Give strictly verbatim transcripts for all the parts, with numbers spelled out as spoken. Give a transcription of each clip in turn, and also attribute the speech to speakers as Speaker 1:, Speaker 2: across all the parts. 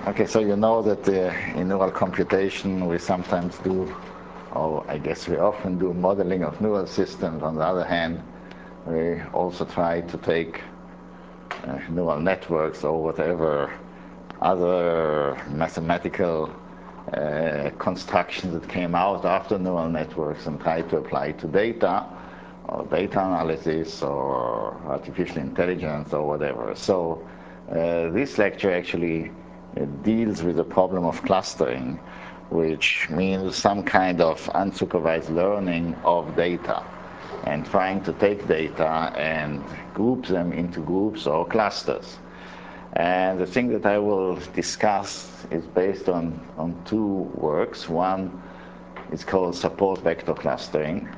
Speaker 1: Okay, so you know that uh, in neural computation we sometimes do, or I guess we often do, modeling of neural systems. On the other hand, we also try to take uh, neural networks or whatever other mathematical uh, constructions that came out after neural networks and try to apply to data, or data analysis, or artificial intelligence, or whatever. So uh, this lecture actually uh, deals with the problem of clustering, which means some kind of unsupervised learning of data, and trying to take data and group them into groups or clusters. And the thing that I will discuss is based on, on two works. One is called support vector clustering,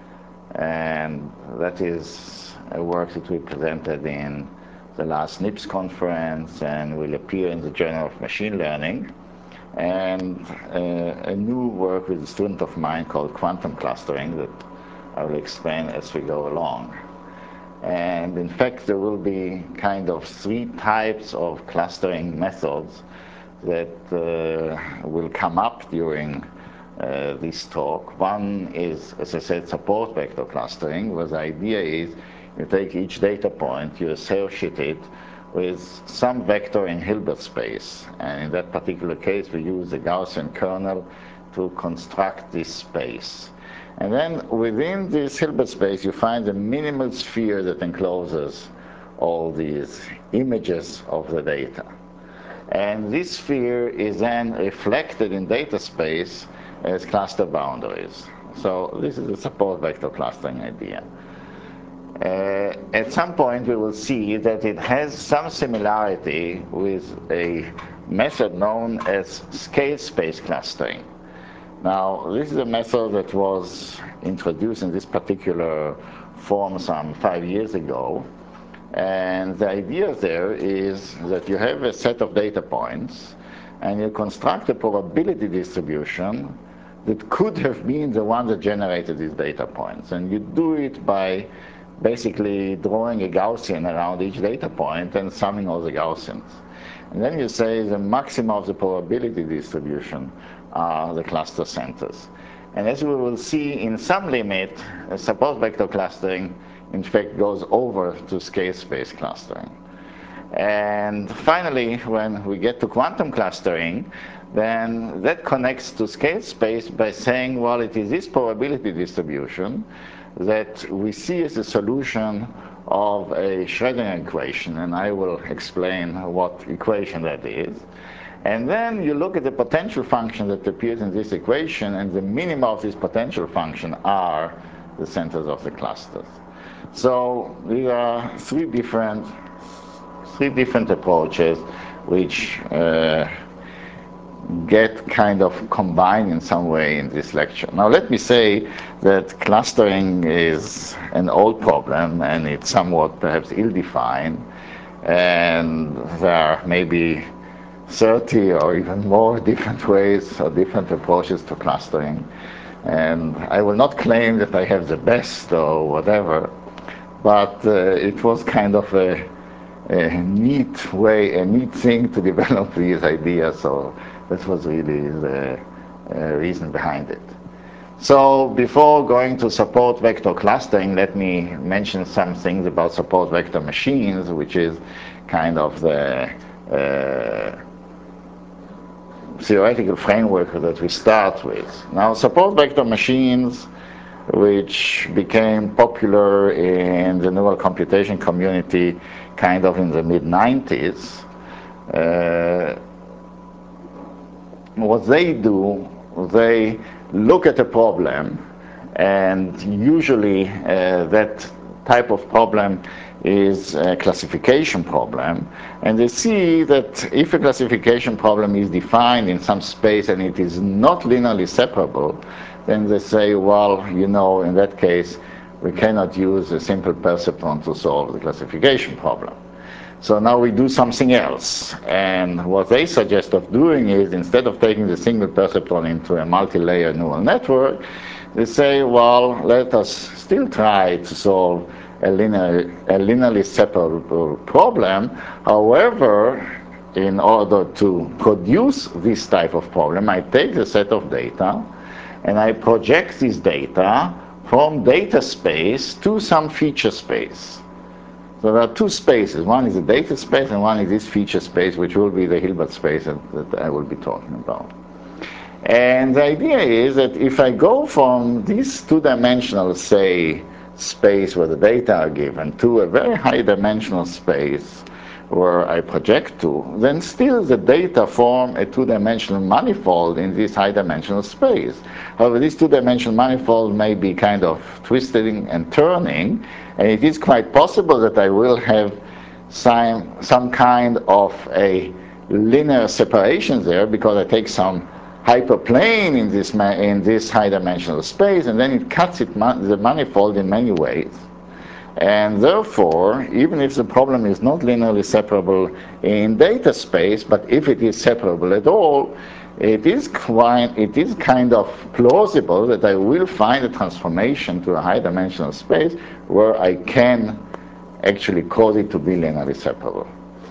Speaker 1: and that is a work that we presented in the last NIPS conference and will appear in the Journal of Machine Learning, and uh, a new work with a student of mine called quantum clustering that I will explain as we go along. And in fact, there will be kind of three types of clustering methods that uh, will come up during uh, this talk. One is, as I said, support vector clustering, where the idea is you take each data point, you associate it with some vector in Hilbert space. And in that particular case, we use the Gaussian kernel to construct this space. And then within this Hilbert space, you find a minimal sphere that encloses all these images of the data. And this sphere is then reflected in data space as cluster boundaries. So this is the support vector clustering idea. Uh, at some point, we will see that it has some similarity with a method known as scale space clustering. Now, this is a method that was introduced in this particular form some five years ago. And the idea there is that you have a set of data points, and you construct a probability distribution that could have been the one that generated these data points. And you do it by basically drawing a Gaussian around each data point and summing all the Gaussians. And then you say the maximum of the probability distribution are the cluster centers. And as we will see in some limit, uh, support vector clustering in fact goes over to scale space clustering. And finally, when we get to quantum clustering, then that connects to scale space by saying, well, it is this probability distribution that we see as a solution of a Schrödinger equation, and I will explain what equation that is. And then you look at the potential function that appears in this equation, and the minima of this potential function are the centers of the clusters. So these are three different, three different approaches which uh, get kind of combined in some way in this lecture. Now let me say that clustering is an old problem, and it's somewhat perhaps ill-defined, and there are maybe thirty or even more different ways or different approaches to clustering. And I will not claim that I have the best or whatever, but uh, it was kind of a, a neat way, a neat thing to develop these ideas. So that was really the uh, reason behind it. So before going to support vector clustering, let me mention some things about support vector machines, which is kind of the uh, theoretical framework that we start with. Now, support vector machines, which became popular in the neural computation community kind of in the mid nineties, uh, what they do, they look at a problem, and usually uh, that type of problem is a classification problem, and they see that if a classification problem is defined in some space and it is not linearly separable, then they say, well, you know, in that case, we cannot use a simple perceptron to solve the classification problem. So now we do something else. And what they suggest of doing is, instead of taking the single perceptron into a multi-layer neural network, they say, well, let us still try to solve a, linear, a linearly separable problem. However, in order to produce this type of problem, I take a set of data and I project this data from data space to some feature space. So there are two spaces. One is the data space and one is this feature space, which will be the Hilbert space that, that I will be talking about. And the idea is that if I go from this two-dimensional, say, space where the data are given to a very high-dimensional space where I project to, then still the data form a two-dimensional manifold in this high-dimensional space. However, this two-dimensional manifold may be kind of twisting and turning, and it is quite possible that I will have some, some kind of a linear separation there, because I take some hyperplane in this, in this high-dimensional space, and then it cuts it the manifold in many ways. And therefore, even if the problem is not linearly separable in data space, but if it is separable at all, it is quite, it is kind of plausible that I will find a transformation to a high-dimensional space where I can actually cause it to be linearly separable.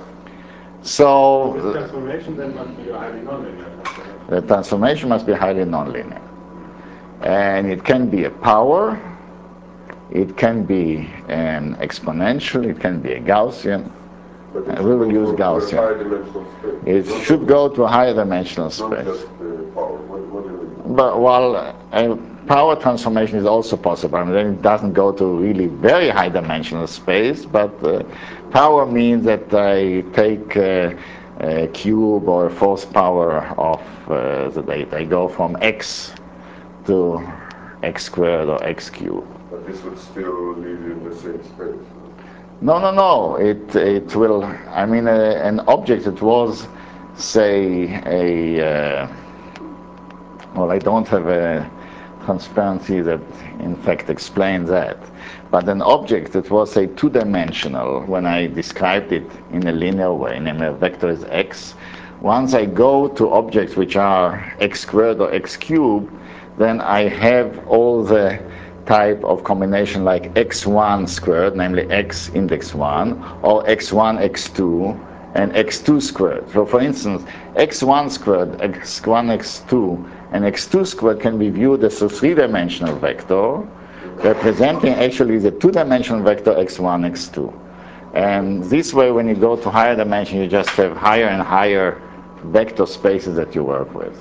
Speaker 1: So
Speaker 2: this transformation then must be highly nonlinear.
Speaker 1: The transformation must be highly nonlinear, and it can be a power. It can be an exponential, it can be a Gaussian. And we will use Gaussian. It should go to a higher dimensional space. But while a power transformation is also possible, I mean, then it doesn't go to really very high dimensional space, but uh, power means that I take uh, a cube or a fourth power of uh, the data. I go from x to x squared or x cubed.
Speaker 3: But this would still leave you in the same space.
Speaker 1: No, no, no. It it will. I mean, a, an object that was, say, a. Uh, well, I don't have a transparency that, in fact, explains that. But an object that was, say, two-dimensional, when I described it in a linear way, namely a vector is x. Once I go to objects which are x squared or x cubed, then I have all the type of combination like x one squared, namely x index one, or x one, x two, and x two squared. So for instance, x one squared, x one, x two, and x two squared can be viewed as a three-dimensional vector, representing actually the two-dimensional vector x one, x two. And this way, when you go to higher dimension, you just have higher and higher vector spaces that you work with.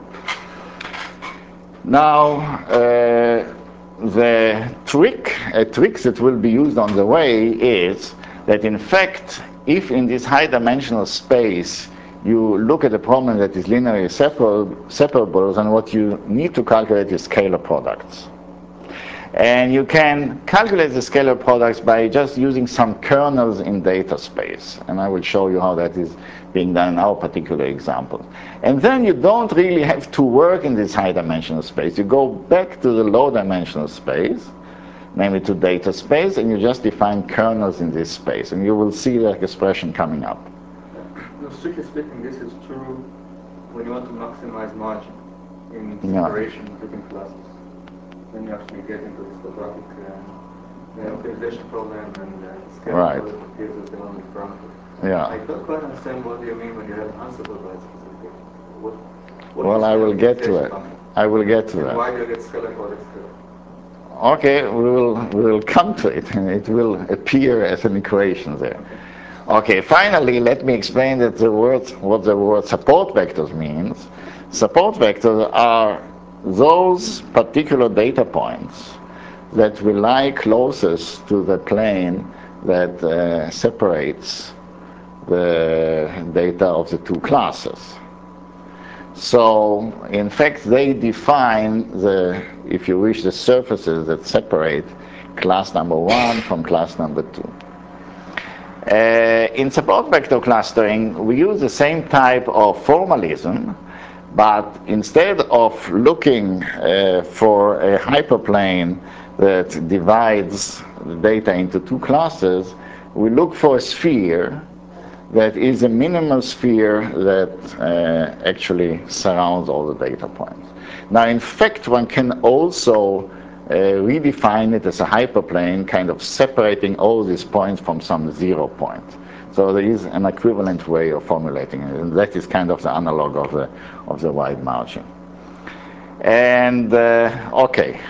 Speaker 1: Now, uh, the trick, a trick that will be used on the way is that, in fact, if in this high-dimensional space you look at a problem that is linearly separable, separable, then what you need to calculate is scalar products. And you can calculate the scalar products by just using some kernels in data space. And I will show you how that is being done in our particular example. And then you don't really have to work in this high-dimensional space. You go back to the low-dimensional space, namely to data space, and you just define kernels in this space. And you will see that expression coming up.
Speaker 4: No, strictly speaking, this is true when you want to maximize margin in separation yeah. between classes. Then you actually get into this quadratic uh, optimization problem, and uh, scale
Speaker 1: right.
Speaker 4: product appears as the only parameter.
Speaker 1: Yeah.
Speaker 4: I don't quite understand what you mean when you have an unsupervised specific. What, what
Speaker 1: well, I will get to it.
Speaker 4: Function?
Speaker 1: I will get to
Speaker 4: and
Speaker 1: that.
Speaker 4: Why do you get scalar products there?
Speaker 1: Okay, we will we will come to it, and it will appear as an equation there. Okay. Okay. Finally, let me explain that the word what the word support vectors means. Support vectors are those particular data points that will lie closest to the plane that uh, separates the data of the two classes. So, in fact, they define the, if you wish, the surfaces that separate class number one from class number two. Uh, in support vector clustering, we use the same type of formalism, but instead of looking uh, for a hyperplane that divides the data into two classes, we look for a sphere that is a minimal sphere that uh, actually surrounds all the data points. Now, in fact, one can also uh, redefine it as a hyperplane, kind of separating all these points from some zero point. So So there is an equivalent way of formulating it, and that is kind of the analog of the of the wide margin. And uh, okay.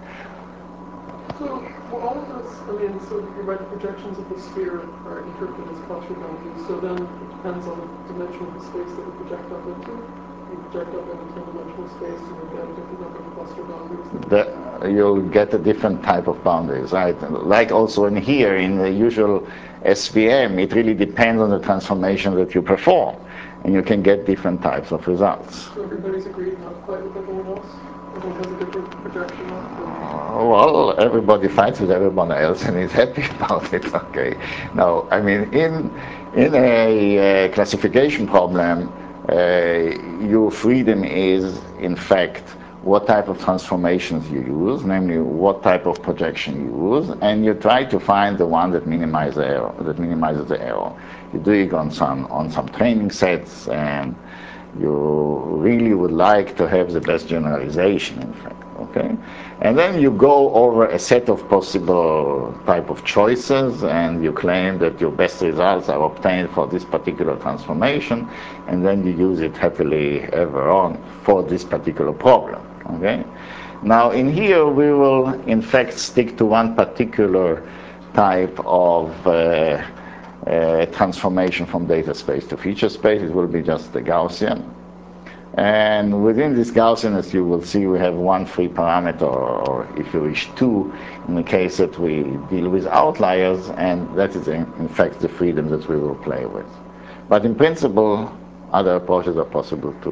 Speaker 5: So well, all of this, I mean, so you write the projections of the sphere are interpreted as cluster boundaries. So then it depends on the dimension of the space that you project up into. You project up into ten-dimensional space, and you get a different number of cluster boundaries.
Speaker 1: The, you'll get a different type of boundaries, right? Like also in here, in the usual S V M, it really depends on the transformation that you perform, and you can get different types of results.
Speaker 5: So everybody's agreed not to fight with everyone else? Everyone has a different projection of the...
Speaker 1: Uh, well, everybody fights with everyone else and is happy about it, okay? No, I mean, in, in a uh, classification problem, uh, your freedom is, in fact, what type of transformations you use, namely what type of projection you use, and you try to find the one that minimizes the error. That minimizes the error. You do it on some on some training sets, and you really would like to have the best generalization, in fact. Okay, and then you go over a set of possible type of choices, and you claim that your best results are obtained for this particular transformation, and then you use it happily ever on for this particular problem. Okay, now in here we will in fact stick to one particular type of uh, uh, transformation from data space to feature space. It will be just the Gaussian. And within this Gaussian, as you will see, we have one free parameter, or if you wish, two, in the case that we deal with outliers, and that is in, in fact the freedom that we will play with. But in principle, other approaches are possible too.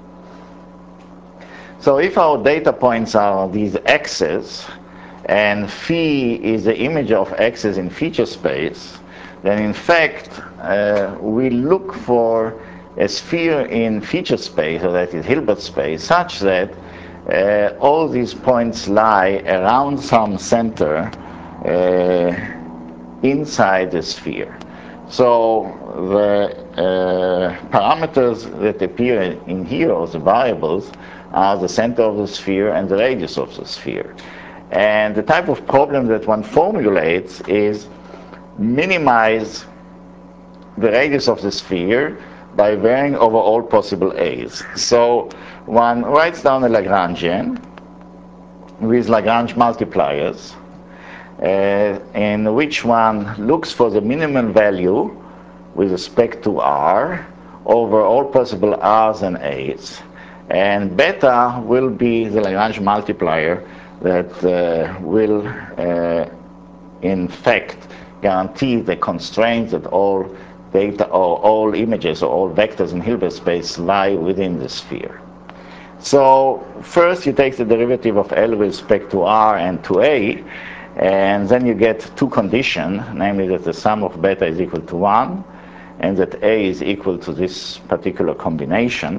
Speaker 1: So if our data points are these x's, and phi is the image of x's in feature space, then in fact, uh, we look for a sphere in feature space, or that is Hilbert space, such that uh, all these points lie around some center uh, inside the sphere. So the uh, parameters that appear in here, or the variables, are the center of the sphere and the radius of the sphere. And the type of problem that one formulates is minimize the radius of the sphere by varying over all possible a's. So one writes down a Lagrangian with Lagrange multipliers, uh, in which one looks for the minimum value with respect to r over all possible r's and a's. And beta will be the Lagrange multiplier that uh, will, uh, in fact, guarantee the constraint that all data or all images or all vectors in Hilbert space lie within the sphere. So first you take the derivative of L with respect to R and to A, and then you get two conditions, namely that the sum of beta is equal to one and that A is equal to this particular combination.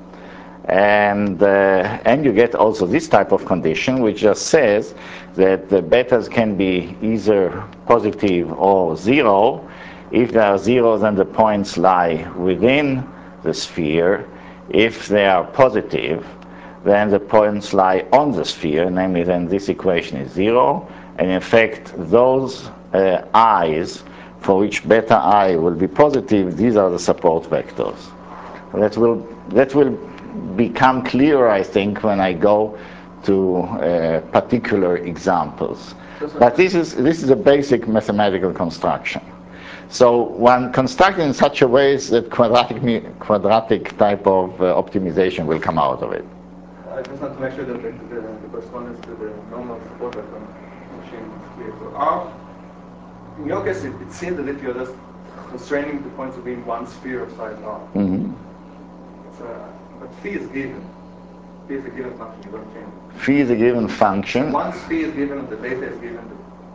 Speaker 1: And, uh, and you get also this type of condition, which just says that the betas can be either positive or zero. If they are zero, then the points lie within the sphere. If they are positive, then the points lie on the sphere, namely then this equation is zero. And in fact, those uh, i's for which beta I will be positive, these are the support vectors. That will, that will become clearer, I think, when I go to uh, particular examples. But this is, this is a basic mathematical construction. So one constructed in such a way that quadratic, quadratic type of uh, optimization will come out of it.
Speaker 4: I just want to make sure that the, the, the correspondence to the normal support vector machine is clear. So R, in your case, it, it seems that if you're just constraining the points of being one sphere of size R.
Speaker 1: Mm-hmm.
Speaker 4: It's a, but phi is given. Phi is a given function, you don't change it.
Speaker 1: Phi is a given function.
Speaker 4: So once phi is given and the beta is given,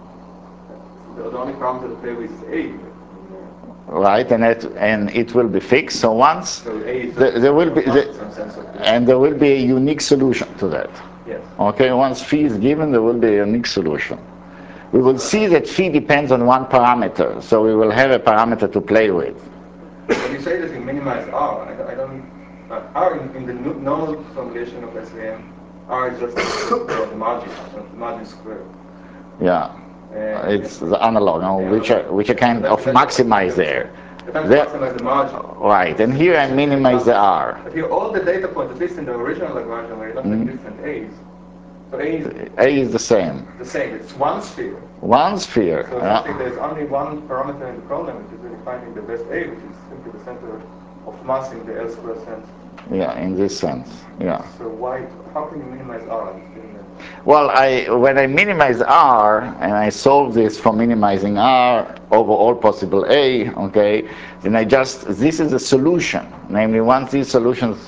Speaker 4: the, the only parameter to play with is A.
Speaker 1: Right, and it, and it will be fixed. So once
Speaker 4: So A is
Speaker 1: the, there will be the,
Speaker 4: some sense of
Speaker 1: and there will be a unique solution to that.
Speaker 4: Yes.
Speaker 1: Okay, once phi is given, there will be a unique solution. We will see that phi depends on one parameter, so we will have a parameter to play with.
Speaker 4: When you say that you minimize R, I, I don't. Uh, R in, in the no, normal formulation of S V M, R is just the, the margin, the margin squared.
Speaker 1: Yeah.
Speaker 4: Uh,
Speaker 1: It's the analog, no, which are which are kind of maximized there.
Speaker 4: Depends
Speaker 1: There,
Speaker 4: maximize the margin.
Speaker 1: right, and here I minimize the R.
Speaker 4: But here all the data points, at least in the original Lagrangian, where you don't
Speaker 1: Mm.
Speaker 4: have different A's. So A is
Speaker 1: A is the same.
Speaker 4: the same. It's one sphere.
Speaker 1: One sphere.
Speaker 4: So
Speaker 1: yeah.
Speaker 4: I think there's only one parameter in the problem, which is really finding the best A, which is simply the center of mass in the L square sense.
Speaker 1: Yeah, in this sense. Yeah.
Speaker 4: So why? How can you minimize R?
Speaker 1: Well, I when I minimize R and I solve this for minimizing R over all possible A, okay, then I just this is a solution. Namely, once these solutions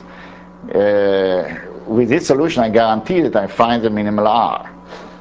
Speaker 1: uh, with this solution, I guarantee that I find the minimal R.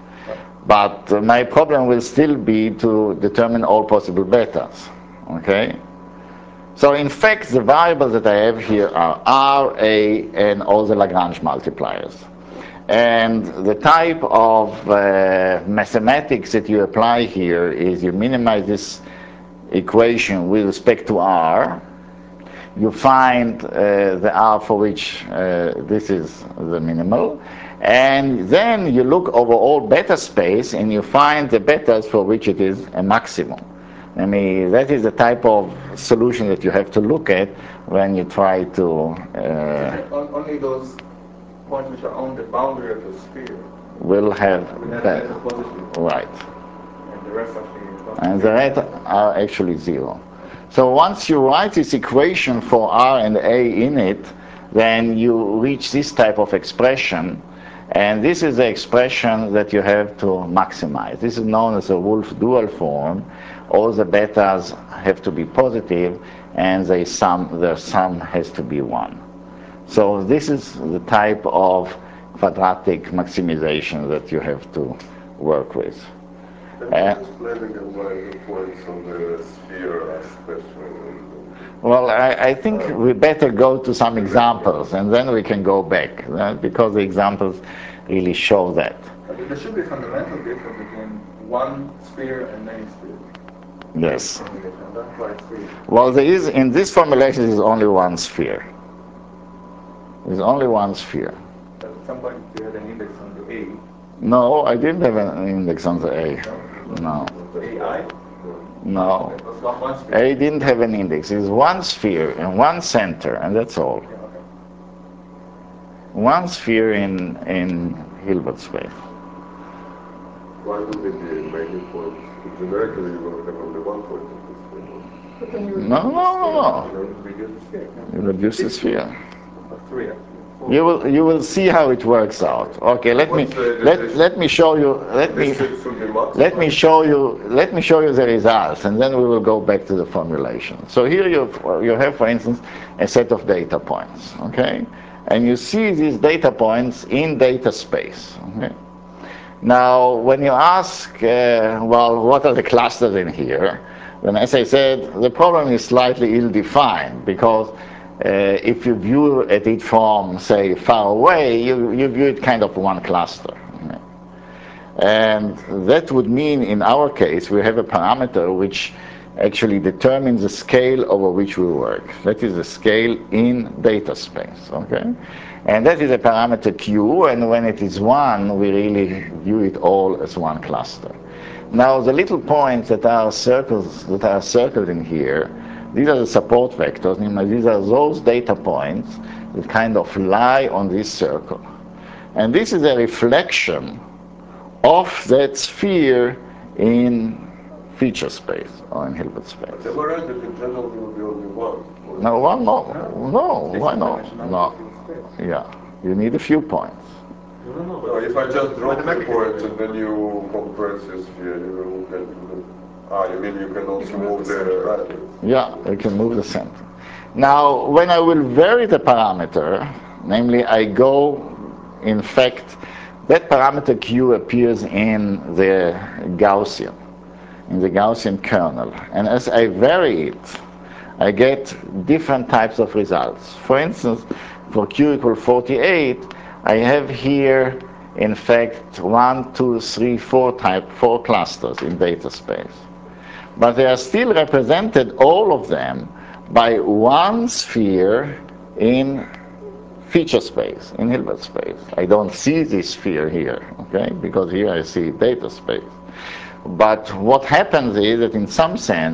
Speaker 1: But uh, my problem will still be to determine all possible betas. Okay. So in fact, the variables that I have here are R, A, and all the Lagrange multipliers. And the type of uh, mathematics that you apply here is you minimize this equation with respect to R. You find uh, the R for which uh, this is the minimal. And then you look over all beta space and you find the betas for which it is a maximum. I mean, that is the type of solution that you have to look at when you try to... Uh,
Speaker 4: only those points which are on the boundary of the sphere
Speaker 1: will have...
Speaker 4: will have
Speaker 1: that,
Speaker 4: beta positive.
Speaker 1: right.
Speaker 4: And the rest actually...
Speaker 1: And the rest are actually zero. So once you write this equation for R and A in it, then you reach this type of expression. And this is the expression that you have to maximize. This is known as a Wolf dual form. All the betas have to be positive, and they sum, their sum has to be one. So this is the type of quadratic maximization that you have to work with.
Speaker 3: Can you explain again why the points on the sphere are special?
Speaker 1: Well, I, I think we better go to some examples, and then we can go back, uh, because the examples really show that.
Speaker 4: But there should be a fundamental difference between one sphere and many spheres.
Speaker 1: Yes.
Speaker 4: And that's why it's really...
Speaker 1: Well, there is, in this formulation, there is only one sphere. There's only one sphere.
Speaker 4: But at some point you had an index on the A.
Speaker 1: No, I didn't have an index on the A. No.
Speaker 4: A I?
Speaker 1: No.
Speaker 4: It was one, one sphere.
Speaker 1: A didn't have an index. It's one sphere and one center, and that's all.
Speaker 4: Yeah, okay.
Speaker 1: One sphere in, in Hilbert space.
Speaker 3: Why would it be many points? Generically, you will have only one point in this sphere.
Speaker 5: But then you
Speaker 1: No, no, no, no.
Speaker 3: You don't reduce the sphere.
Speaker 1: You reduce the sphere.
Speaker 4: Or three, actually. Four.
Speaker 1: You will you will see how it works out. Okay, let me
Speaker 3: What's the
Speaker 1: let
Speaker 3: definition?
Speaker 1: let me show you let me
Speaker 3: This should should be maximum.
Speaker 1: let me show you let me show you the results, and then we will go back to the formulation. So here you you have, for instance, a set of data points. Okay, and you see these data points in data space. Okay. Now, when you ask, uh, well, what are the clusters in here? Then, as I said, the problem is slightly ill-defined, because uh, if you view at it from, say, far away, you, you view it kind of one cluster. Okay? And that would mean, in our case, we have a parameter which actually determines the scale over which we work. That is the scale in data space. Okay? And that is a parameter Q, and when it is one, we really view it all as one cluster. Now, the little points that are circles that are circled in here, these are the support vectors. These are those data points that kind of lie on this circle. And this is a reflection of that sphere in feature space, or in Hilbert space.
Speaker 3: But am I right that in general there will be only one? Or
Speaker 1: No, one more. No, why not? No. Yeah, you need a few points.
Speaker 2: No, no, no.
Speaker 3: No, if I just drop the points and then you compress your sphere, you will get the... Ah, you mean you can also move the radius?
Speaker 1: Yeah, you can move the center. Now, when I will vary the parameter, namely I go, in fact, that parameter Q appears in the Gaussian, in the Gaussian kernel. And as I vary it, I get different types of results. For instance, for Q equal forty-eight, I have here, in fact, one, two, three, four type, four clusters in data space. But they are still represented, all of them, by one sphere in feature space, in Hilbert space. I don't see this sphere here, okay, because here I see data space. But what happens is that in some sense,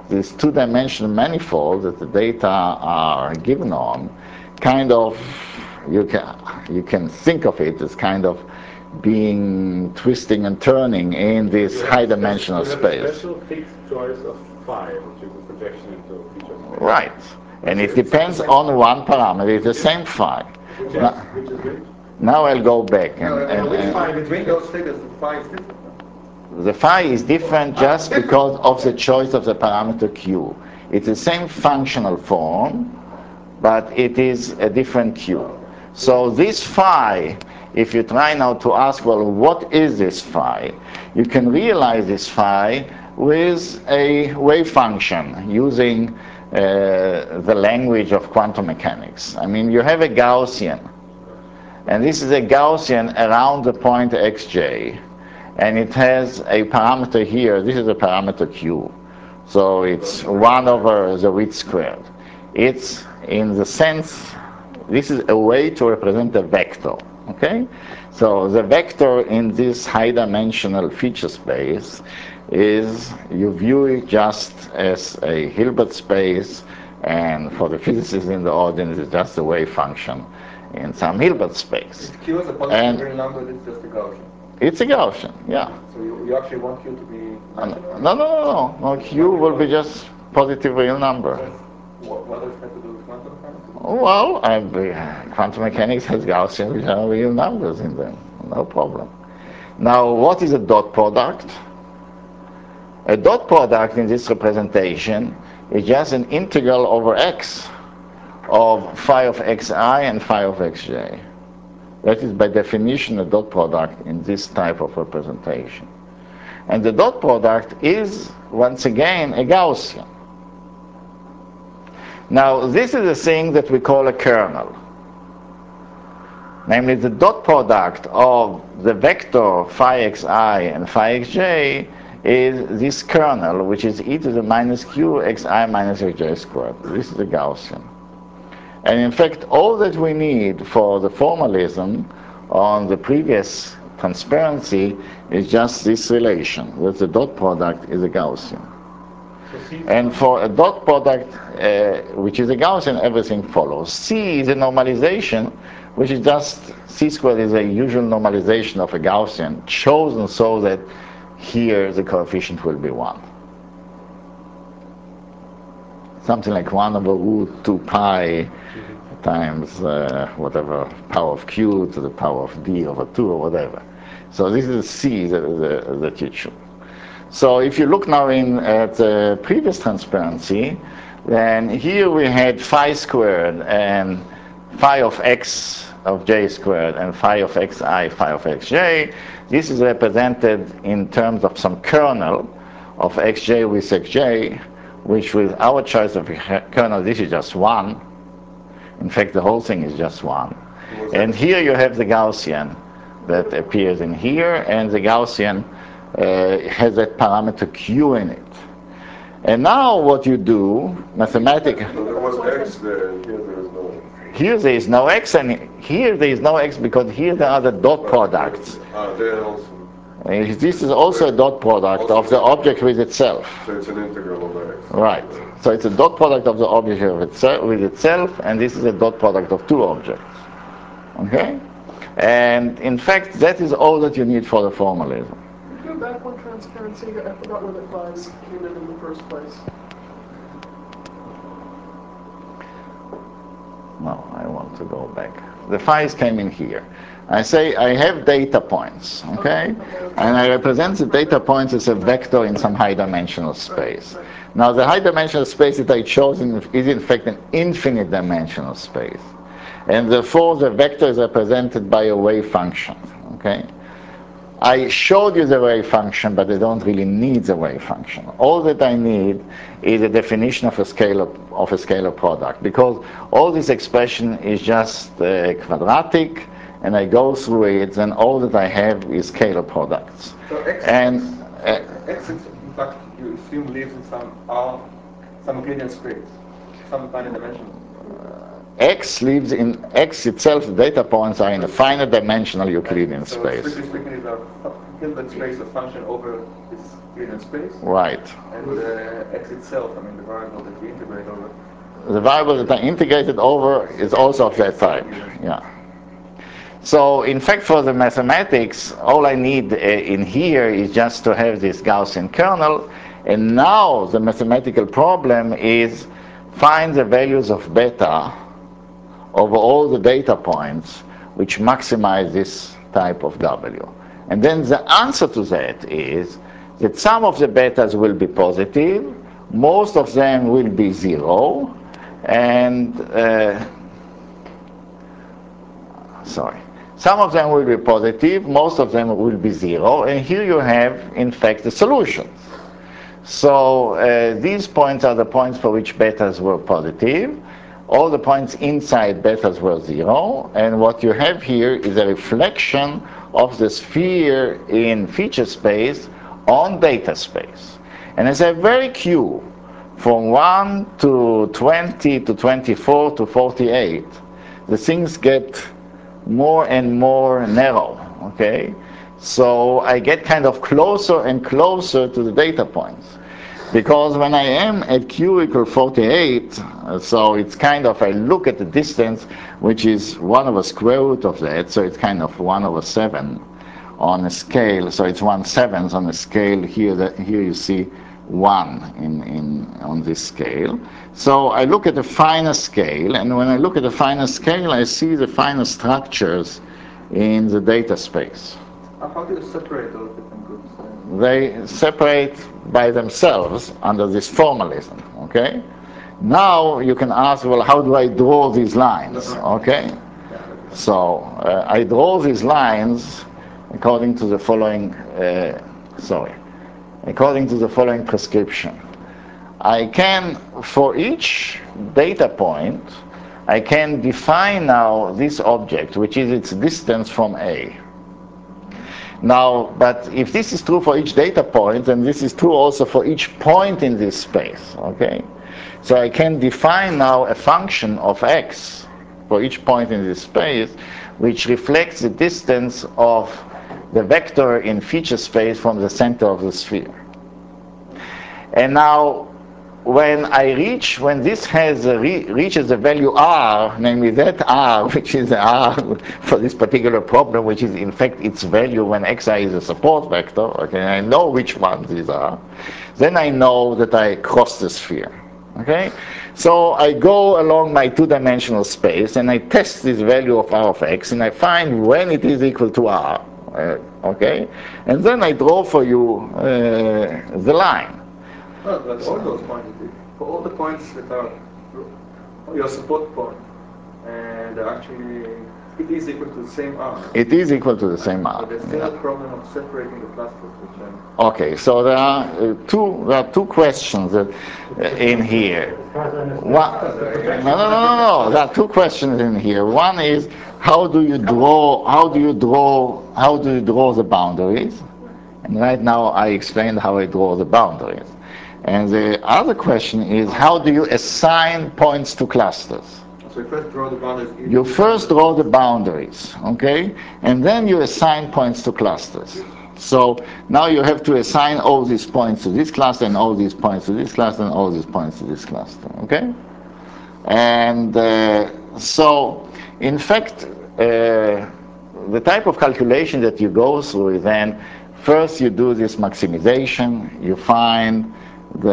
Speaker 1: this two-dimensional manifold that the data are given on, kind of, you can, you can think of it as kind of being twisting and turning in this high-dimensional space.
Speaker 2: You have a special fixed choice of phi, which is the projection into a feature space.
Speaker 1: Right. And it depends on one parameter. It's the same phi.
Speaker 2: Which is,
Speaker 1: now,
Speaker 2: which is which?
Speaker 1: now I'll go back. And,
Speaker 4: No,
Speaker 1: and,
Speaker 4: which
Speaker 1: and
Speaker 4: phi between those figures, the phi is different.
Speaker 1: the phi is different just because of the choice of the parameter q. It's the same functional form, but it is a different q. So this phi, if you try now to ask, well, what is this phi? You can realize this phi with a wave function using uh, the language of quantum mechanics. I mean, you have a Gaussian, and this is a Gaussian around the point xj, and it has a parameter here. This is a parameter q. So it's one over the width squared. It's in the sense, this is a way to represent a vector, okay? So the vector in this high-dimensional feature space is, you view it just as a Hilbert space, and for the physicists in the audience, it's just a wave function in some Hilbert space.
Speaker 4: If Q is a positive real number, it's just a Gaussian.
Speaker 1: It's a Gaussian, yeah.
Speaker 4: So you, you actually want Q to be natural?
Speaker 1: No, no, no, no, no. Q will be just positive real number.
Speaker 4: What, what does that have to do with quantum mechanics?
Speaker 1: Well, uh, quantum mechanics has Gaussian which are real numbers in them, no problem. Now, what is a dot product? A dot product in this representation is just an integral over x of phi of xi and phi of xj. That is by definition a dot product in this type of representation. And the dot product is, once again, a Gaussian. Now, this is a thing that we call a kernel. Namely, the dot product of the vector phi xi and phi xj is this kernel, which is e to the minus q xi minus xj squared. This is a Gaussian. And in fact, all that we need for the formalism on the previous transparency is just this relation, that the dot product is a Gaussian. And for a dot product, uh, which is a Gaussian, everything follows. C is a normalization, which is just, C squared is a usual normalization of a Gaussian, chosen so that here the coefficient will be one. Something like one over root two pi times uh, whatever power of q to the power of d over two or whatever. So this is C that, that, that you choose. So if you look now in at the previous transparency, then here we had phi squared and phi of x of j squared and phi of xi, phi of xj. This is represented in terms of some kernel of xj with xj, which with our choice of kernel, this is just one. In fact, the whole thing is just one. And here you have the Gaussian that appears in here, and the Gaussian uh, has that parameter q in it. And now what you do, mathematically...
Speaker 3: So there was x there, and here there is no x.
Speaker 1: Here there is no x, and here there is no x because here there are the dot products.
Speaker 3: Ah, there also.
Speaker 1: Uh, This is also a dot product of the object with itself.
Speaker 3: So it's an integral over x.
Speaker 1: Right. So it's a dot product of the object with itself, with itself, and this is a dot product of two objects. Okay? And in fact, that is all that you need for the formalism.
Speaker 5: Go back one transparency. I forgot where the phi's came in in the first place.
Speaker 1: No, I want to go back. The phi's came in here. I say I have data points, okay? And I represent the data points as a vector in some high-dimensional space. Now, the high-dimensional space that I chose is in fact an infinite dimensional space. And therefore, the vector is represented by a wave function, okay? I showed you the wave function, but I don't really need the wave function. All that I need is a definition of a scalar, of a scalar product, because all this expression is just uh, quadratic, and I go through it, and all that I have is scalar products.
Speaker 4: So x,
Speaker 1: and
Speaker 4: uh, x is, in fact, you assume lives in some R, some Euclidean space, some finite dimension.
Speaker 1: X lives in X itself. The data points are in a finite dimensional Euclidean
Speaker 4: so
Speaker 1: space.
Speaker 4: strictly speaking, these are Hilbert space of function over this given space.
Speaker 1: Right.
Speaker 4: And uh, x itself, I mean the variable that we integrate over.
Speaker 1: The variable that I integrated over is also of that type. Yeah. So in fact, for the mathematics, all I need uh, in here is just to have this Gaussian kernel. And now the mathematical problem is find the values of beta over all the data points which maximize this type of W. And then the answer to that is that some of the betas will be positive, most of them will be zero, and uh, sorry. Some of them will be positive, most of them will be zero, and here you have, in fact, the solutions. So uh, these points are the points for which betas were positive. All the points inside betas were zero, and what you have here is a reflection of the sphere in feature space on data space. And as I vary Q from one to twenty to twenty-four to forty-eight, the things get more and more narrow, okay? So I get kind of closer and closer to the data points. Because when I am at Q equal forty-eight, uh, so it's kind of, I look at the distance, which is one over square root of that, so it's kind of one over seven on a scale, so it's one seventh on a scale. Here, that, here you see one in, in, on this scale. So I look at the finer scale, and when I look at the finer scale, I see the finer structures in the data space.
Speaker 4: How do you separate those different groups?
Speaker 1: They separate by themselves under this formalism, okay? Now you can ask, well, how do I draw these lines, okay? So uh, I draw these lines according to the following, uh, sorry, according to the following prescription. I can, for each data point, I can define now this object, which is its distance from A. Now, but if this is true for each data point, then this is true also for each point in this space, okay? So I can define now a function of x for each point in this space, which reflects the distance of the vector in feature space from the center of the sphere. And now, when I reach, when this has a re reaches the value r, namely that r, which is the r for this particular problem, which is in fact its value when xi is a support vector, okay, I know which ones these are, then I know that I cross the sphere, okay? So I go along my two-dimensional space and I test this value of r of x, and I find when it is equal to r, uh, okay? And then I draw for you uh, the line.
Speaker 4: Well, but all those points, for all the points that are your support point, and actually it is equal to the same r.
Speaker 1: It is equal to the same r.
Speaker 4: But there's still yeah. a problem of separating the clusters, which I'm...
Speaker 1: Okay, so there are uh, two there are two questions that, uh, in here. One, no, no, no, no, no. There are two questions in here. One is how do you draw? How do you draw? How do you draw the boundaries? And right now I explained how I draw the boundaries. And the other question is, how do you assign points to clusters?
Speaker 4: So you first draw the boundaries.
Speaker 1: You first draw the boundaries, okay? And then you assign points to clusters. So now you have to assign all these points to this cluster, and all these points to this cluster, and all these points to this cluster, okay? And uh, so, in fact, uh, the type of calculation that you go through is then, first you do this maximization, you find the,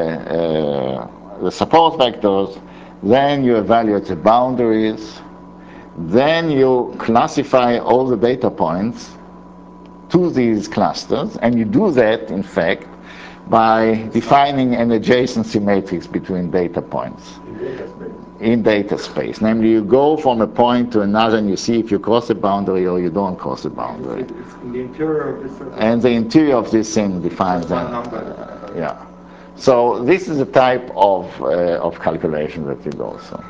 Speaker 1: uh, the support vectors, then you evaluate the boundaries, then you classify all the data points to these clusters, and you do that, in fact, by defining an adjacency matrix between data points
Speaker 2: in data space.
Speaker 1: In data space. Namely, you go from a point to another and you see if you cross a boundary or you don't cross a boundary.
Speaker 4: It's in the interior of this.
Speaker 1: And the interior of this thing defines that. Uh, yeah. So this is a type of, uh, of calculation that you go through.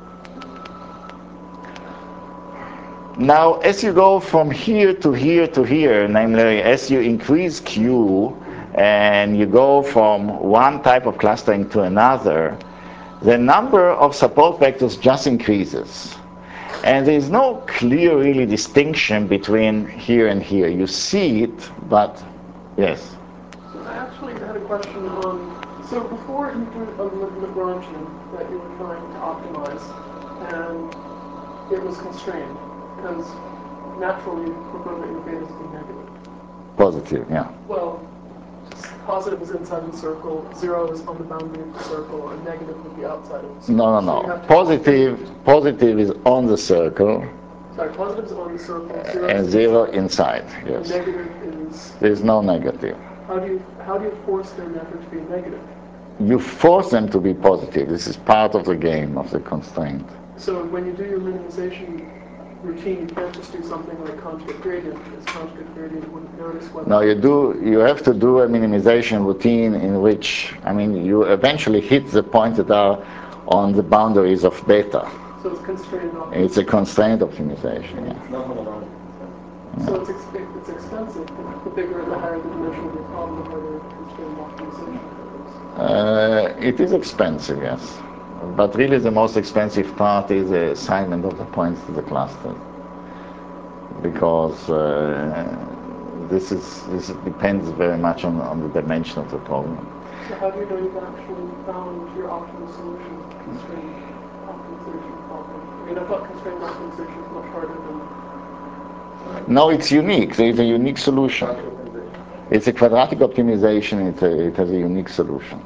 Speaker 1: Now, as you go from here to here to here, namely as you increase Q and you go from one type of clustering to another, the number of support vectors just increases. And there is no clear, really, distinction between here and here. You see it, but yes.
Speaker 5: So I actually had a question on, so before you do a Lagrangian that you were trying to optimize, and it was constrained, because naturally you prefer that your betas be negative.
Speaker 1: Positive, yeah.
Speaker 5: Well, positive is inside the circle, zero is on the boundary of the circle, and negative would be outside of the circle.
Speaker 1: No, no,
Speaker 5: So you
Speaker 1: no.
Speaker 5: have to
Speaker 1: Positive, positive is on the circle,
Speaker 5: Sorry, positive is on the circle, zero
Speaker 1: and
Speaker 5: is
Speaker 1: zero
Speaker 5: inside.
Speaker 1: inside,
Speaker 5: And
Speaker 1: yes.
Speaker 5: negative is,
Speaker 1: There's no negative.
Speaker 5: how do you how do you force their network to be negative?
Speaker 1: You force them to be positive. This is part of the game, of the constraint.
Speaker 5: So when you do your minimization routine, you can't just do something like conjugate gradient, because conjugate gradient wouldn't notice whether...
Speaker 1: No, you do. You have to do a minimization routine in which, I mean, you eventually hit the points that are on the boundaries of beta.
Speaker 5: So it's constrained optimization.
Speaker 1: It's a constraint optimization, yeah.
Speaker 4: It's not monolithic.
Speaker 5: So it's, ex it's expensive. The bigger, the higher the dimension of the problem, the harder constrained optimization is.
Speaker 1: Uh, it is expensive, yes. But really the most expensive part is the assignment of the points to the cluster. Because uh, this is this depends very much on, on the dimension of the problem.
Speaker 5: So how do you know you've actually found your optimal solution to the constrained optimization problem? I mean, I thought constrained optimization is much harder than...
Speaker 1: No, it's unique. There is a unique solution. It's a quadratic optimization. It's a, it has a unique solution.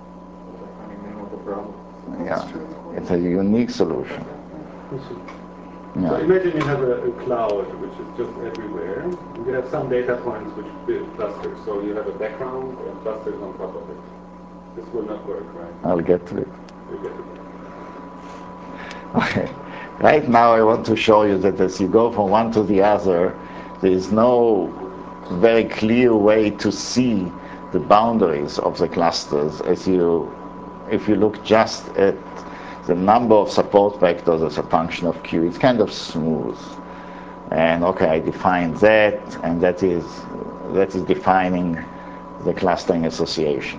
Speaker 1: Yeah, it's a unique solution.
Speaker 2: Yeah. So imagine you have a, a cloud which is just everywhere. You have some data points which build clusters. So you have a background and clusters on top of it. This will not work, right?
Speaker 1: I'll get to it.
Speaker 2: You get it.
Speaker 1: Okay. Right now I want to show you that as you go from one to the other, there is no very clear way to see the boundaries of the clusters as you, if you look just at the number of support vectors as a function of Q. It's kind of smooth. And okay, I define that, and that is, that is defining the clustering association.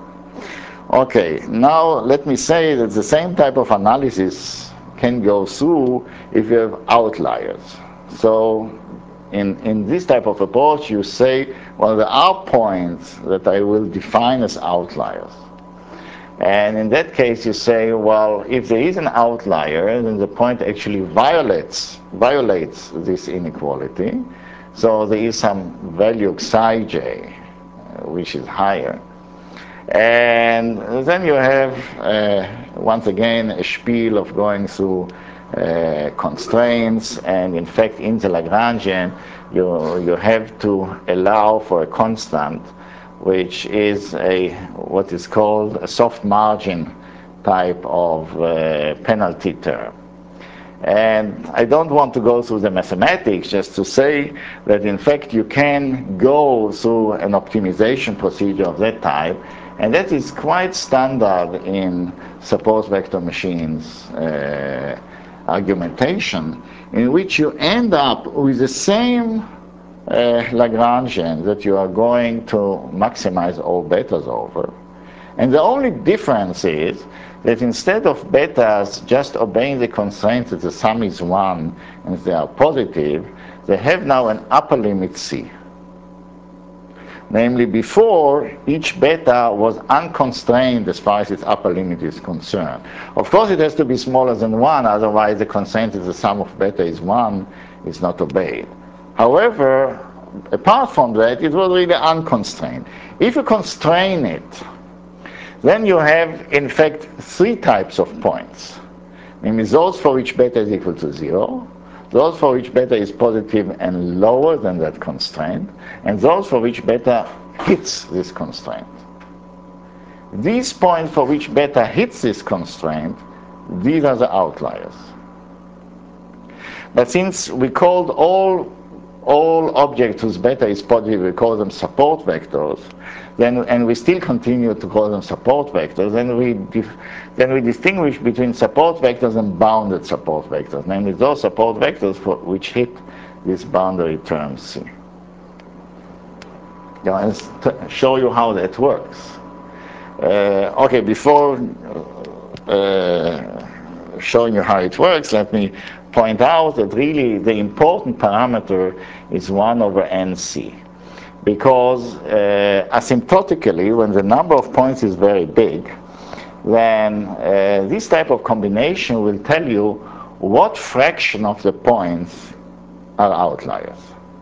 Speaker 1: Okay, now let me say that the same type of analysis can go through if you have outliers. So in, in this type of approach, you say, well, there are points that I will define as outliers. And in that case, you say, well, if there is an outlier, then the point actually violates, violates this inequality. So there is some value xi j, uh, which is higher. And then you have, uh, once again, a spiel of going through uh, constraints. And in fact, in the Lagrangian, you, you have to allow for a constant, which is a what is called a soft margin type of uh, penalty term. And I don't want to go through the mathematics, just to say that in fact you can go through an optimization procedure of that type, and that is quite standard in support vector machines uh, argumentation, in which you end up with the same Uh, Lagrangian that you are going to maximize all betas over. And the only difference is that instead of betas just obeying the constraint that the sum is one and they are positive, they have now an upper limit C. Namely, before, each beta was unconstrained as far as its upper limit is concerned. Of course, it has to be smaller than one, otherwise the constraint that the sum of beta is one is not obeyed. However, apart from that, it was really unconstrained. If you constrain it, then you have, in fact, three types of points. Namely, those for which beta is equal to zero, those for which beta is positive and lower than that constraint, and those for which beta hits this constraint. These points for which beta hits this constraint, these are the outliers. But since we called all all objects whose beta is positive, we call them support vectors, then, and we still continue to call them support vectors, then we, then we distinguish between support vectors and bounded support vectors, namely those support vectors for which hit this boundary term C. Yeah, let's show you how that works. Uh, okay, before uh, showing you how it works, let me point out that really the important parameter is one over n c. Because uh, asymptotically, when the number of points is very big, then uh, this type of combination will tell you what fraction of the points are outliers.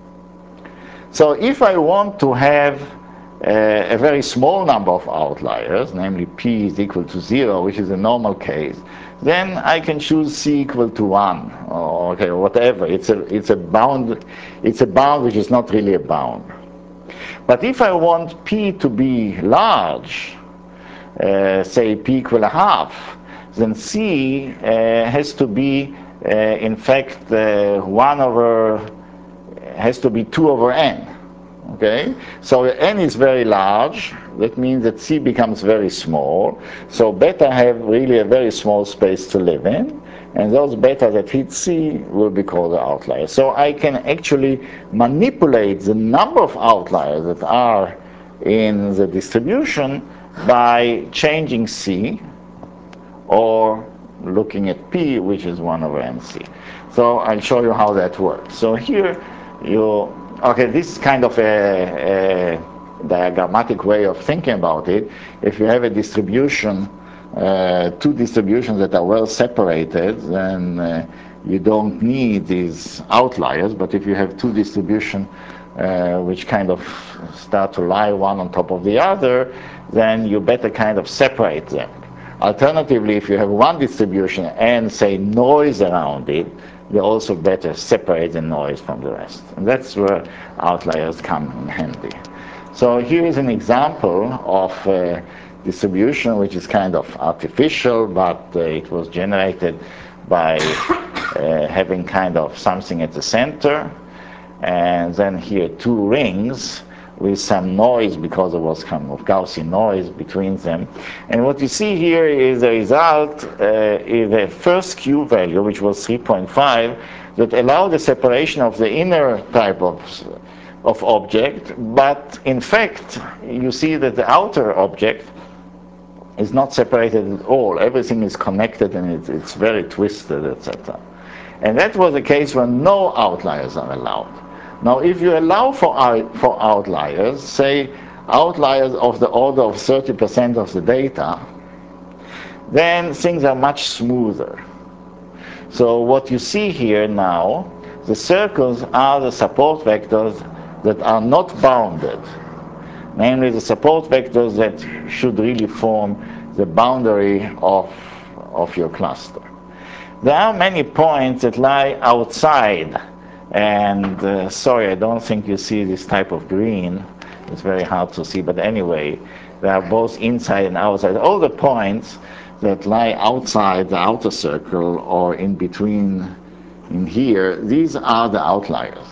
Speaker 1: So if I want to have uh, a very small number of outliers, namely p is equal to zero, which is a normal case, then I can choose c equal to one, or okay, whatever. It's a it's a bound. It's a bound which is not really a bound. But if I want p to be large, uh, say p equal a half, then c uh, has to be, uh, in fact, uh, one over has to be two over n. Okay, so n is very large. That means that c becomes very small. So beta have really a very small space to live in, and those beta that hit c will be called the outliers. So I can actually manipulate the number of outliers that are in the distribution by changing c or looking at p, which is one over nc. So I'll show you how that works. So here you Okay, this is kind of a, a diagrammatic way of thinking about it. If you have a distribution, uh, two distributions that are well separated, then uh, you don't need these outliers. But if you have two distributions uh, which kind of start to lie one on top of the other, then you better kind of separate them. Alternatively, if you have one distribution and, say, noise around it, you also better separate the noise from the rest. And that's where outliers come in handy. So here is an example of a distribution which is kind of artificial, but uh, it was generated by uh, having kind of something at the center, and then here two rings with some noise because there was kind of Gaussian noise between them. And what you see here is the result uh, is the first Q value, which was three point five, that allowed the separation of the inner type of, of object, but in fact, you see that the outer object is not separated at all. Everything is connected and it's, it's very twisted, et cetera. And that was a case where no outliers are allowed. Now, if you allow for, out, for outliers, say outliers of the order of thirty percent of the data, then things are much smoother. So what you see here now, the circles are the support vectors that are not bounded, namely the support vectors that should really form the boundary of, of your cluster. There are many points that lie outside. And uh, sorry, I don't think you see this type of green. It's very hard to see, but anyway, they are both inside and outside. All the points that lie outside the outer circle or in between in here, these are the outliers.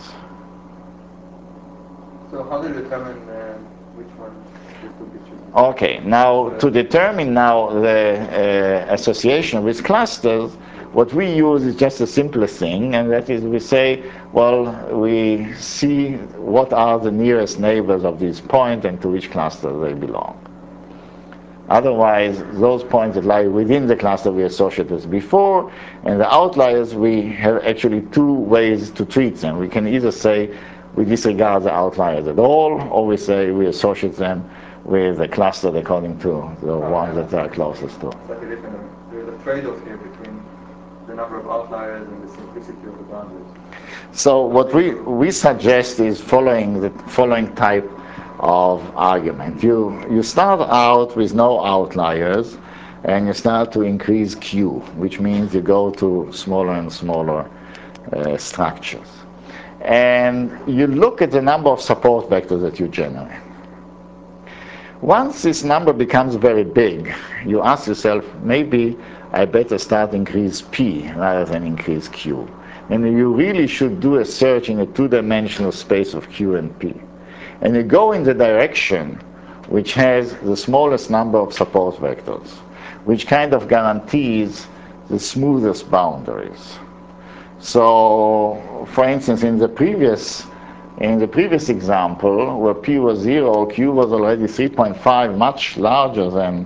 Speaker 4: So how do you determine uh, which one is to be chosen?
Speaker 1: Okay, now to determine now the uh, association with clusters, what we use is just the simplest thing, and that is we say, well, we see what are the nearest neighbors of this point and to which cluster they belong. Otherwise, those points that lie within the cluster we associate as before, and the outliers, we have actually two ways to treat them. We can either say we disregard the outliers at all, or we say we associate them with the cluster according to the ones that are closest to.
Speaker 4: Slightly different. There's a trade-off here between the number of outliers and the simplicity of the boundaries.
Speaker 1: So what we, we suggest is following the following type of argument. You, you start out with no outliers, and you start to increase Q, which means you go to smaller and smaller uh, structures. And you look at the number of support vectors that you generate. Once this number becomes very big, you ask yourself, maybe I better start increase P rather than increase Q. And you really should do a search in a two-dimensional space of Q and P. And you go in the direction which has the smallest number of support vectors, which kind of guarantees the smoothest boundaries. So, for instance, in the previous in the previous example, where P was zero, Q was already three point five, much larger than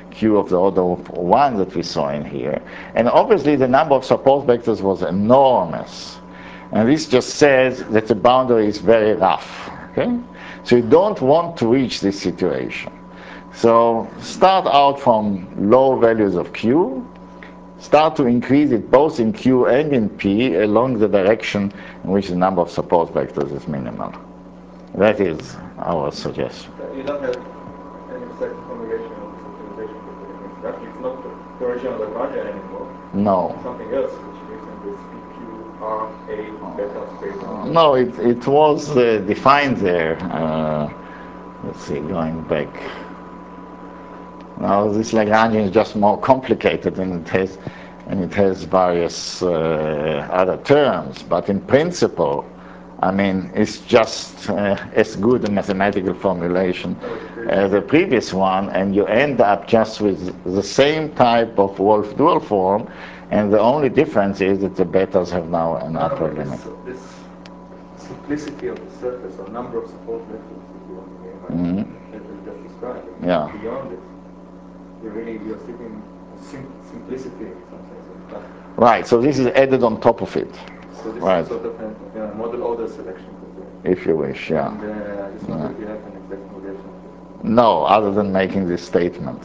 Speaker 1: Q of the order of one that we saw in here. And obviously the number of support vectors was enormous. And this just says that the boundary is very rough. Okay? So you don't want to reach this situation. So start out from low values of Q, start to increase it both in Q and in P along the direction in which the number of support vectors is minimal. That is our suggestion.
Speaker 4: You don't have any exact formulation of this optimization technique. Actually, it's not the origin of the Lagrangian anymore.
Speaker 1: No.
Speaker 4: Something else, which is in this P Q R A beta space.
Speaker 1: No, it, it was uh, defined there. Uh, let's see, going back. Now this Lagrangian is just more complicated, and it has, and it has various uh, other terms. But in principle, I mean, it's just uh, as good a mathematical formulation as the previous one, and you end up just with the same type of Wolf dual form, and the only difference is that the betas have now an upper limit.
Speaker 4: This, this simplicity of the surface, or number of support vectors, if you want to name it,
Speaker 1: Mm-hmm.
Speaker 4: that we just described.
Speaker 1: Yeah.
Speaker 4: Beyond it, you're really you're seeking sim simplicity in some sense.
Speaker 1: Right. So this is added on top of it.
Speaker 4: So this
Speaker 1: Right.
Speaker 4: is sort of a uh, model order selection.
Speaker 1: If you wish, yeah.
Speaker 4: And uh, I just wonder yeah. if you have an exact formulation.
Speaker 1: No, other than making this statement.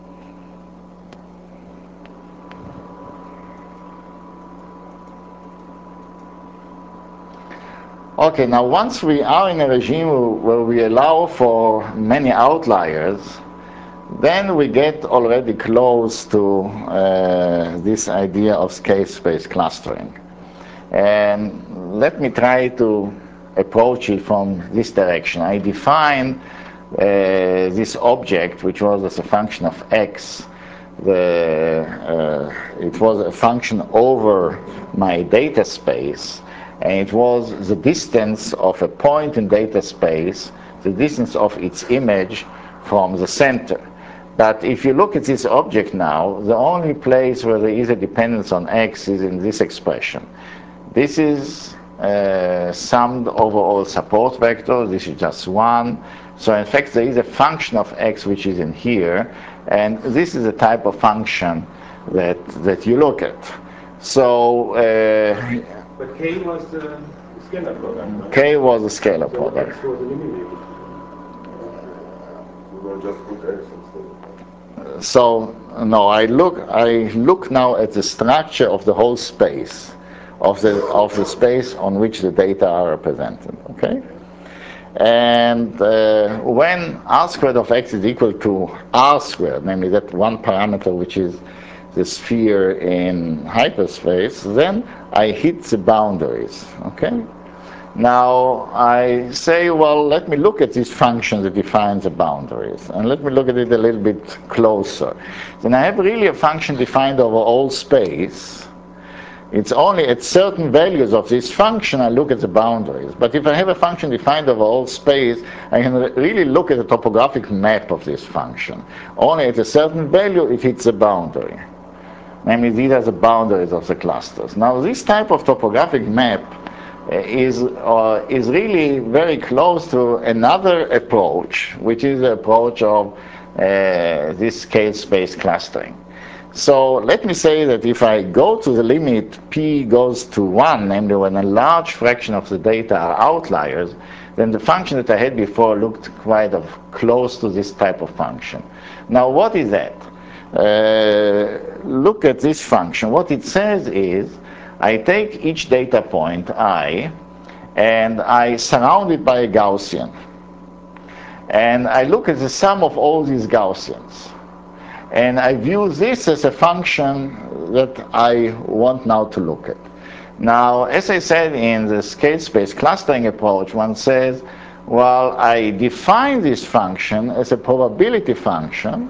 Speaker 1: Okay, now once we are in a regime where we allow for many outliers, then we get already close to uh, this idea of scale space clustering. And let me try to approach it from this direction. I define uh, this object, which was as a function of x. The, uh, it was a function over my data space, and it was the distance of a point in data space, the distance of its image from the center. But if you look at this object now, the only place where there is a dependence on x is in this expression. This is uh, summed over all support vectors. This is just one. So in fact, there is a function of x which is in here, and this is the type of function that that you look at. So. Uh,
Speaker 2: but K was the scalar product. Right?
Speaker 1: K was a scalar
Speaker 2: so
Speaker 1: product.
Speaker 2: X was eliminated.
Speaker 3: We will just put X instead.
Speaker 1: So no, I look. I look now at the structure of the whole space. Of the, of the space on which the data are represented, okay? And uh, when r squared of x is equal to r squared, namely that one parameter which is the sphere in hyperspace, then I hit the boundaries, okay? Now I say, well, let me look at this function that defines the boundaries, and let me look at it a little bit closer. Then I have really a function defined over all space. It's only at certain values of this function I look at the boundaries. But if I have a function defined over all space, I can really look at the topographic map of this function. Only at a certain value it hits the boundary. Namely, these are the boundaries of the clusters. Now, this type of topographic map is, uh, is really very close to another approach, which is the approach of uh, this scale space clustering. So let me say that if I go to the limit p goes to one, namely when a large fraction of the data are outliers, then the function that I had before looked quite of close to this type of function. Now what is that? Uh, look at this function. What it says is, I take each data point I, and I surround it by a Gaussian. And I look at the sum of all these Gaussians. And I view this as a function that I want now to look at. Now, as I said in the scale space clustering approach, one says, well, I define this function as a probability function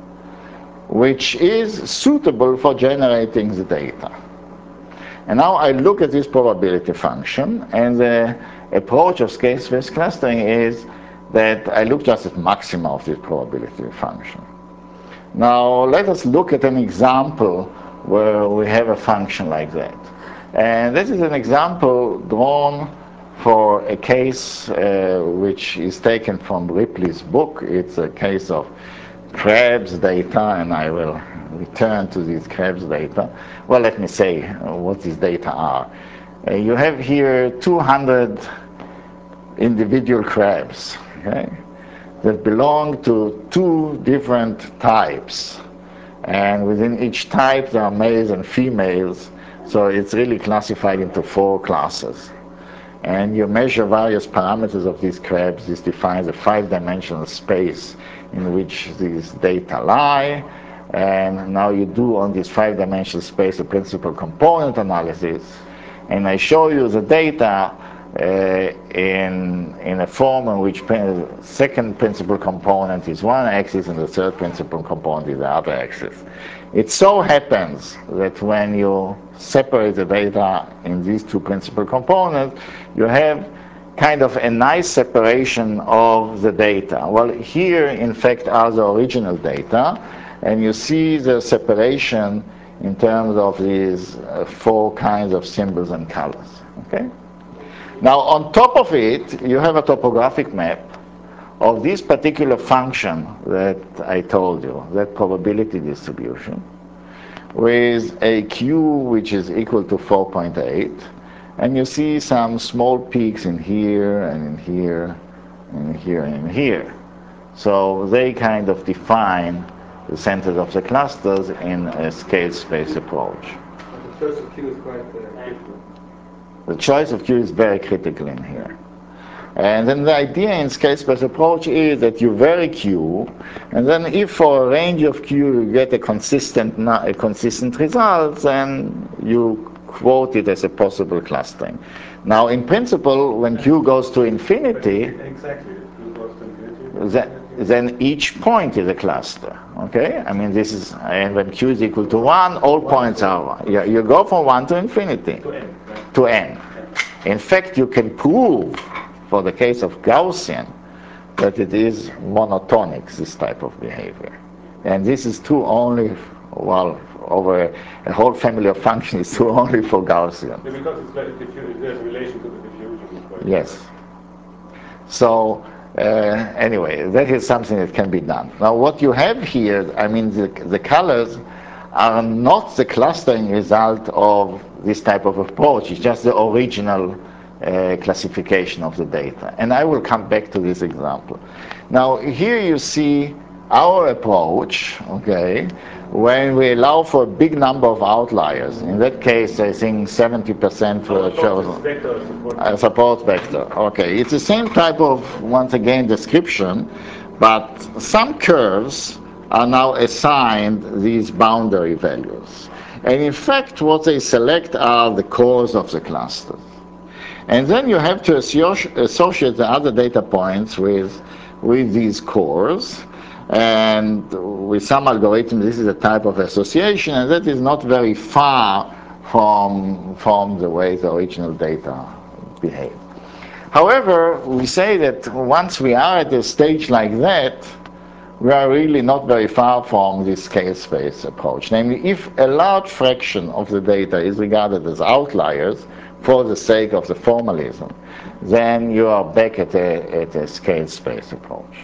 Speaker 1: which is suitable for generating the data. And now I look at this probability function, and the approach of scale space clustering is that I look just at maxima of this probability function. Now let us look at an example where we have a function like that. And this is an example drawn for a case uh, which is taken from Ripley's book. It's a case of Krebs data, and I will return to these Krebs data. Well, let me say uh, what these data are. Uh, you have here two hundred individual Krebs, okay, that belong to two different types. And within each type there are males and females, so it's really classified into four classes. And you measure various parameters of these Krebs. This defines a five-dimensional space in which these data lie. And now you do on this five-dimensional space a principal component analysis. And I show you the data uh, in, in a form in which the second principal component is one axis and the third principal component is the other axis. It so happens that when you separate the data in these two principal components, you have kind of a nice separation of the data. Well, here, in fact, are the original data, and you see the separation in terms of these uh, four kinds of symbols and colors. Okay? Now, on top of it, you have a topographic map of this particular function that I told you, that probability distribution, with a Q which is equal to four point eight, and you see some small peaks in here and in here and here and in here. So they kind of define the centers of the clusters in a scale space approach.
Speaker 4: The choice of Q is quite uh, critical.
Speaker 1: The choice of Q is very critical in here. And then the idea in scale space approach is that you vary Q, and then if for a range of Q you get a consistent, a consistent result, then you quote it as a possible clustering. Now, in principle, when Q goes to infinity,
Speaker 2: exactly, Q goes to infinity.
Speaker 1: Then, then each point is a cluster. Okay? I mean, this is, and when Q is equal to one, all points are one. You, you go from one to infinity.
Speaker 2: To n. Right?
Speaker 1: To n. In fact, you can prove, for the case of Gaussian, that it is monotonic, this type of behavior. And this is true only, well, over a, a whole family of functions, is true only for Gaussian.
Speaker 2: Yeah, because it's like diffu- there's a relation to the diffusion. Quite
Speaker 1: Yes. So, uh, anyway, that is something that can be done. Now, what you have here, I mean, the, the colors are not the clustering result of this type of approach. It's just the original uh, classification of the data. And I will come back to this example. Now, here you see our approach, okay, when we allow for a big number of outliers. In that case, I think seventy percent were chosen. A support vector. Okay, it's the same type of, once again, description, but some curves are now assigned these boundary values. And in fact, what they select are the cores of the clusters. And then you have to associate the other data points with, with these cores. And with some algorithm, this is a type of association, and that is not very far from, from the way the original data behave. However, we say that once we are at a stage like that, we are really not very far from this scale space approach. Namely, if a large fraction of the data is regarded as outliers for the sake of the formalism, then you are back at a, at a scale space approach.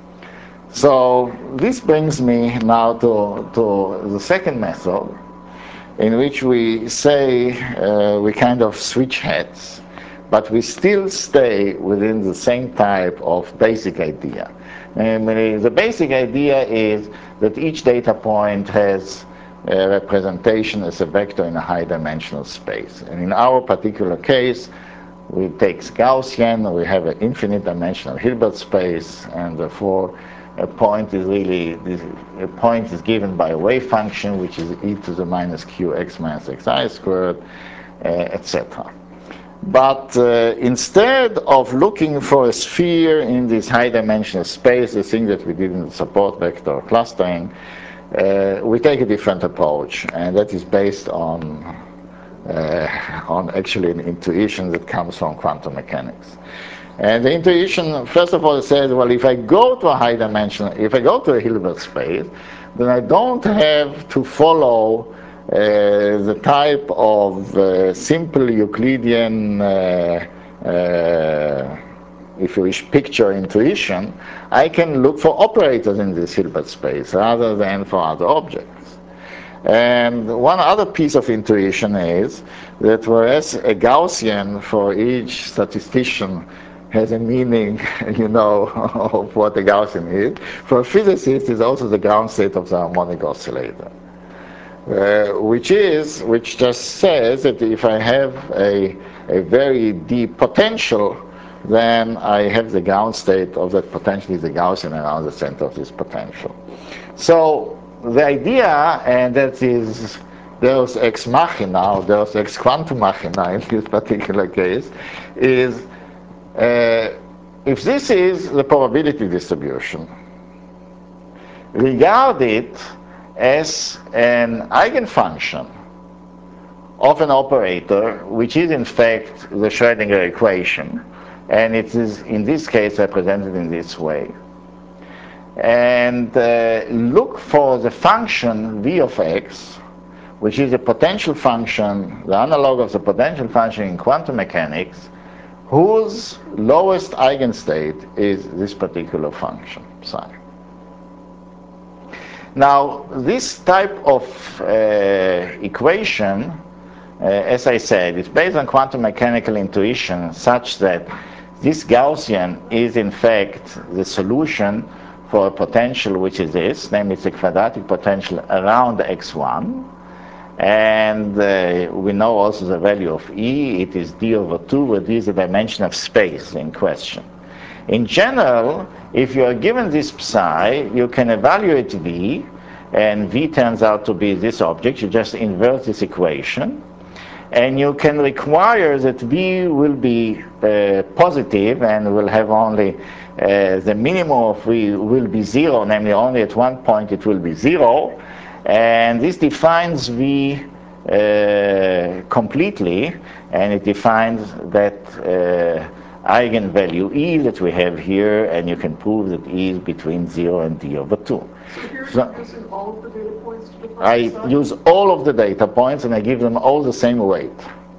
Speaker 1: So this brings me now to, to the second method, in which we say uh, we kind of switch heads, but we still stay within the same type of basic idea. Namely, the basic idea is that each data point has a representation as a vector in a high-dimensional space. And in our particular case, we take Gaussian, we have an infinite-dimensional Hilbert space, and therefore a point is really, this, a point is given by a wave function, which is e to the minus qx minus xi squared, uh, et cetera. But uh, instead of looking for a sphere in this high-dimensional space, the thing that we did in the support vector clustering, uh, we take a different approach, and that is based on, uh, on actually an intuition that comes from quantum mechanics. And the intuition, first of all, says, well, if I go to a high dimensional, if I go to a Hilbert space, then I don't have to follow uh, the type of uh, simple Euclidean uh, uh, if you wish, picture intuition, I can look for operators in this Hilbert space rather than for other objects. And one other piece of intuition is that whereas a Gaussian for each statistician has a meaning, you know, of what a Gaussian is, for a physicist is also the ground state of the harmonic oscillator. Uh, which is, which just says that if I have a, a very deep potential, then I have the ground state of that potential is the Gaussian around the center of this potential. So the idea, and that is Deus ex machina, or Deus ex quantum machina in this particular case, is uh, if this is the probability distribution, regard it as an eigenfunction of an operator, which is in fact the Schrödinger equation, and it is in this case represented in this way. And uh, look for the function v of x, which is a potential function, the analog of the potential function in quantum mechanics, whose lowest eigenstate is this particular function, psi. Now, this type of uh, equation, uh, as I said, is based on quantum mechanical intuition such that this Gaussian is in fact the solution for a potential which is this, namely it's a quadratic potential around x one. And uh, we know also the value of E, it is d over two, where d is the dimension of space in question. In general, if you are given this psi, you can evaluate V, and V turns out to be this object. You just invert this equation, and you can require that V will be uh, positive and will have only uh, the minimum of V will be zero, namely only at one point it will be zero, and this defines V uh, completely, and it defines that uh, eigenvalue E that we have here, and you can prove that E is between zero and d over two.
Speaker 5: So here
Speaker 1: So
Speaker 5: you're using all of the data points to define
Speaker 1: I
Speaker 5: psi?
Speaker 1: use all of the data points and I give them all the same weight.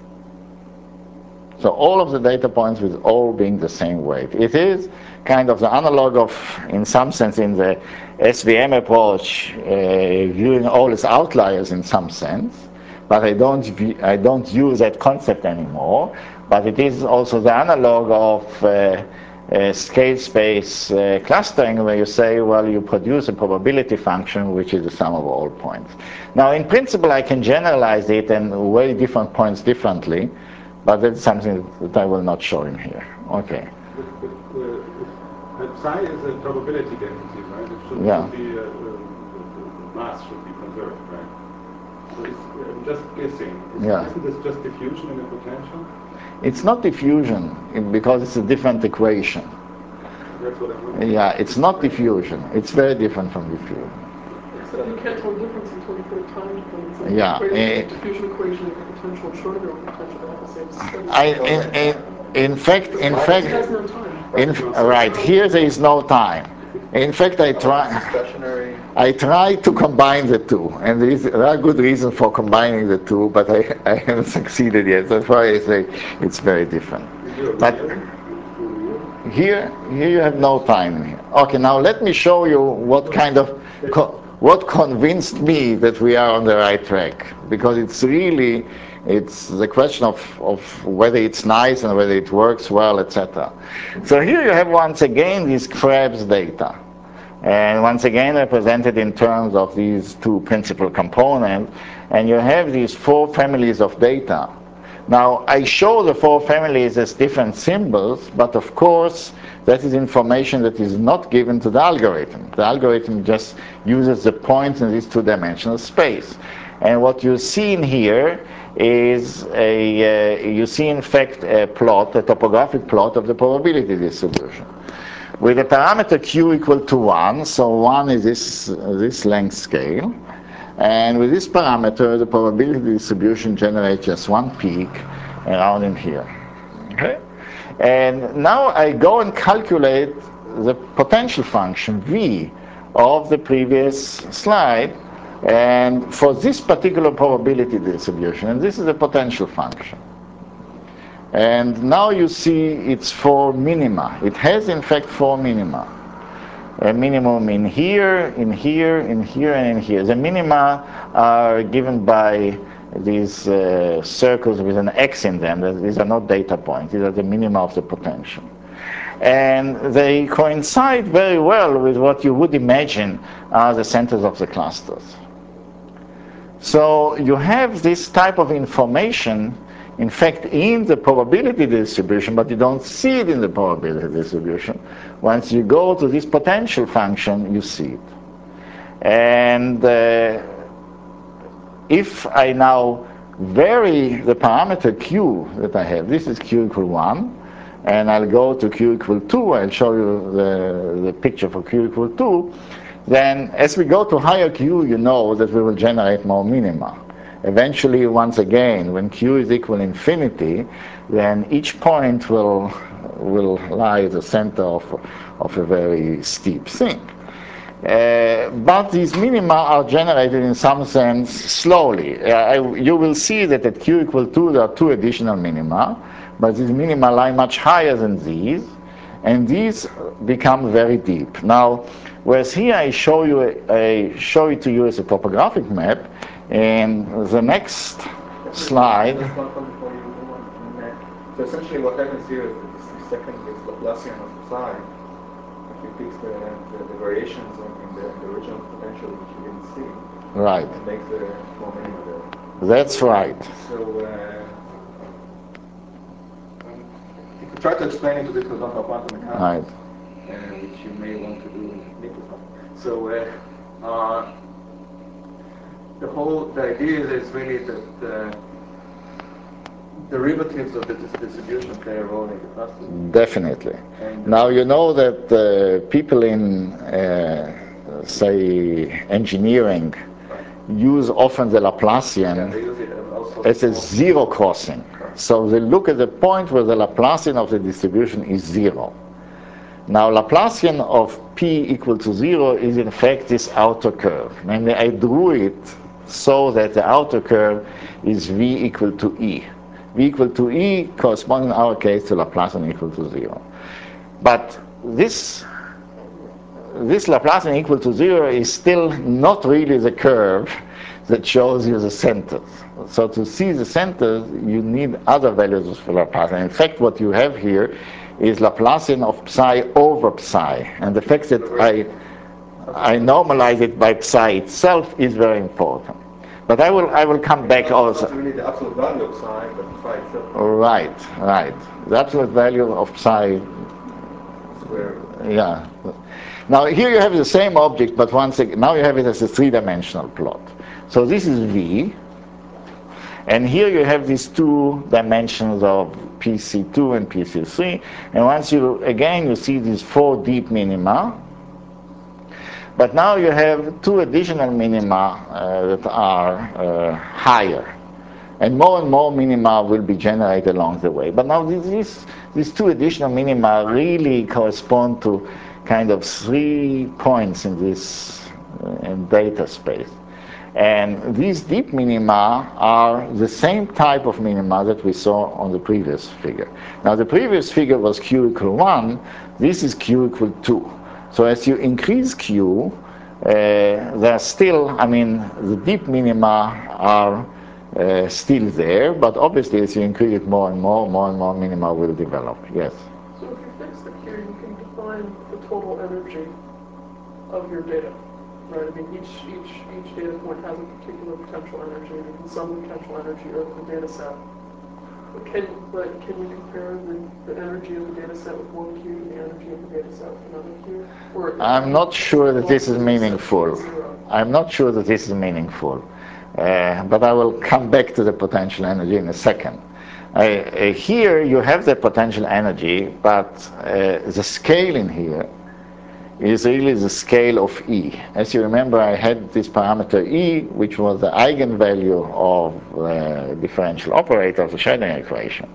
Speaker 1: So all of the data points with all being the same weight. It is kind of the analog of, in some sense, in the S V M approach, uh, viewing all as outliers in some sense, but I don't, view, I don't use that concept anymore. But it is also the analog of uh, uh, scale space uh, clustering, where you say, well, you produce a probability function which is the sum of all points. Now, in principle, I can generalize it and weigh different points differently, but that's something that I will not show in here. Okay.
Speaker 2: But, but uh, psi is a probability density, right? It should
Speaker 1: Yeah.
Speaker 2: be, uh, uh, mass should be conserved, right? So it's, uh, just guessing. Is,
Speaker 1: Yeah.
Speaker 2: Isn't this just diffusion in a potential?
Speaker 1: It's not diffusion because it's a different equation.
Speaker 2: That's what I'm looking
Speaker 1: Yeah, it's not diffusion. It's very different from diffusion.
Speaker 5: Except you can't tell the difference until you put a time dependence on
Speaker 1: Yeah,
Speaker 5: the equation,
Speaker 1: eh,
Speaker 5: diffusion equation and the potential Schrödinger potential to have the same steady
Speaker 1: I,
Speaker 5: state.
Speaker 1: in, in, in fact, in
Speaker 5: It
Speaker 1: fact,
Speaker 5: has no time.
Speaker 1: in, right here there is no time. In fact, I try.
Speaker 4: Discretionary.
Speaker 1: I try to combine the two, and there, is, there are good reasons for combining the two, but I, I haven't succeeded yet. That's why I say it's very different. But here, here you have no time in here. Okay, now let me show you what kind of, co what convinced me that we are on the right track, because it's really, it's the question of, of whether it's nice and whether it works well, et cetera. So here you have once again these Krebs data. And once again represented in terms of these two principal components, and you have these four families of data. Now, I show the four families as different symbols, but of course, that is information that is not given to the algorithm. The algorithm just uses the points in this two-dimensional space. And what you see in here is a, uh, you see in fact a plot, a topographic plot of the probability distribution, with a parameter q equal to one, so one is this, uh, this length scale. And with this parameter, the probability distribution generates just one peak around in here. Okay? And now I go and calculate the potential function v of the previous slide, and for this particular probability distribution, and this is a potential function. And now you see it's four minima. It has in fact four minima. A minimum in here, in here, in here, and in here. The minima are given by these uh, circles with an X in them. These are not data points. These are the minima of the potential. And they coincide very well with what you would imagine are the centers of the clusters. So you have this type of information, in fact, in the probability distribution, but you don't see it in the probability distribution. Once you go to this potential function, you see it. And uh, if I now vary the parameter q that I have, this is q equal one, and I'll go to q equal two, I'll show you the, the picture for q equal two, then as we go to higher q, you know that we will generate more minima. Eventually, once again, when q is equal infinity, then each point will, will lie at the center of, of a very steep thing. Uh, but these minima are generated in some sense slowly. Uh, I, you will see that at q equal two there are two additional minima, but these minima lie much higher than these, and these become very deep. Now, whereas here I show you a, I show it to you as a topographic map, and the next slide.
Speaker 4: So essentially, what happens here is that this second is Laplacian of psi. If you fix the, the, the variations in the, the original potential which you didn't see,
Speaker 1: right,
Speaker 4: it makes the more minima there.
Speaker 1: That's right.
Speaker 4: So uh, you could try to explain it a bit with quantum mechanics,
Speaker 1: right,
Speaker 4: uh, which you may want to do in Nicholson. So uh, uh, the whole the idea is really that uh, derivatives of the distribution play a role in the cluster.
Speaker 1: Definitely.
Speaker 4: And
Speaker 1: now you know that uh, people in, uh, say, engineering use often the Laplacian
Speaker 4: yeah,
Speaker 1: as a zero crossing. So they look at the point where the Laplacian of the distribution is zero. Now Laplacian of p equal to zero is in fact this outer curve. Namely, I drew it so that the outer curve is v equal to e. V equal to e corresponds in our case to Laplacian equal to zero. But this, this Laplacian equal to zero is still not really the curve that shows you the centers. So to see the centers, you need other values for Laplacian. In fact, what you have here is Laplacian of psi over psi. And the fact that I, I normalize it by psi itself is very important. But I will, I will come back also.
Speaker 4: It's not really the absolute value of psi, but psi itself.
Speaker 1: Right, right. The absolute value of psi.
Speaker 4: Square.
Speaker 1: Yeah. Now here you have the same object, but once again, now you have it as a three-dimensional plot. So this is V, and here you have these two dimensions of P C two and P C three, and once you, again, you see these four deep minima. But now you have two additional minima uh, that are uh, higher. And more and more minima will be generated along the way. But now these, these two additional minima really correspond to kind of three points in this uh, in data space. And these deep minima are the same type of minima that we saw on the previous figure. Now the previous figure was q equal one. This is q equal two. So as you increase q, uh, there are still, I mean, the deep minima are uh, still there, but obviously as you increase it more and more, more and more minima will develop. Yes?
Speaker 5: So if you fix the q, you can define the total energy of your data, right? I mean, each, each, each data point has a particular potential energy, and you can sum the potential energy of the data set. But can, but can you compare the, the energy of the data set with one q to the energy of the data set with another q? Or
Speaker 1: I'm not sure that this is meaningful. I'm not sure that this is meaningful. Uh, but I will come back to the potential energy in a second. Uh, uh, here you have the potential energy, but uh, the scale in here is really the scale of E. As you remember, I had this parameter E, which was the eigenvalue of the differential operator of the Schrödinger equation.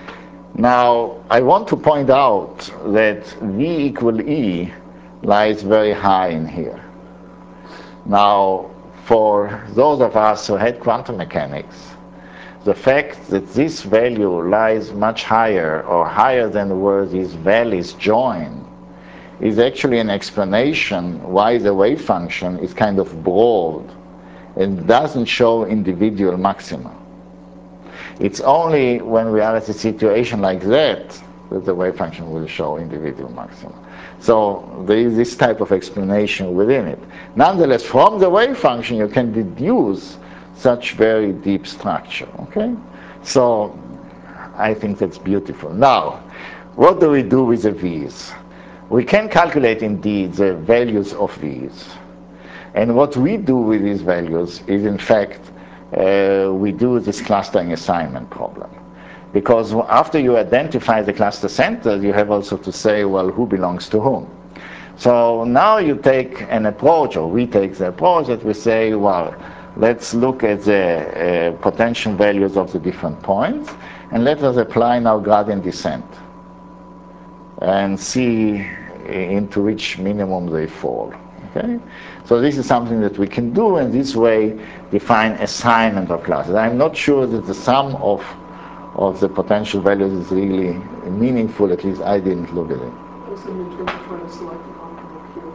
Speaker 1: Now, I want to point out that V equal E lies very high in here. Now, for those of us who had quantum mechanics, the fact that this value lies much higher or higher than where these valleys join is actually an explanation why the wave function is kind of broad and doesn't show individual maxima. It's only when we are at a situation like that that the wave function will show individual maxima. So there is this type of explanation within it. Nonetheless, from the wave function you can deduce such very deep structure, okay? So I think that's beautiful. Now, what do we do with the V's? We can calculate indeed the values of V's. And what we do with these values is, in fact, uh, we do this clustering assignment problem. Because after you identify the cluster centers, you have also to say, well, who belongs to whom? So now you take an approach, or we take the approach that we say, well, let's look at the uh, potential values of the different points, and let us apply now gradient descent and see into which minimum they fall. Okay? So this is something that we can do, and this way define assignment of classes. I'm not sure that the sum of of the potential values is really meaningful, at least I didn't look at it.
Speaker 5: I was thinking in terms of trying to select an optimal Q.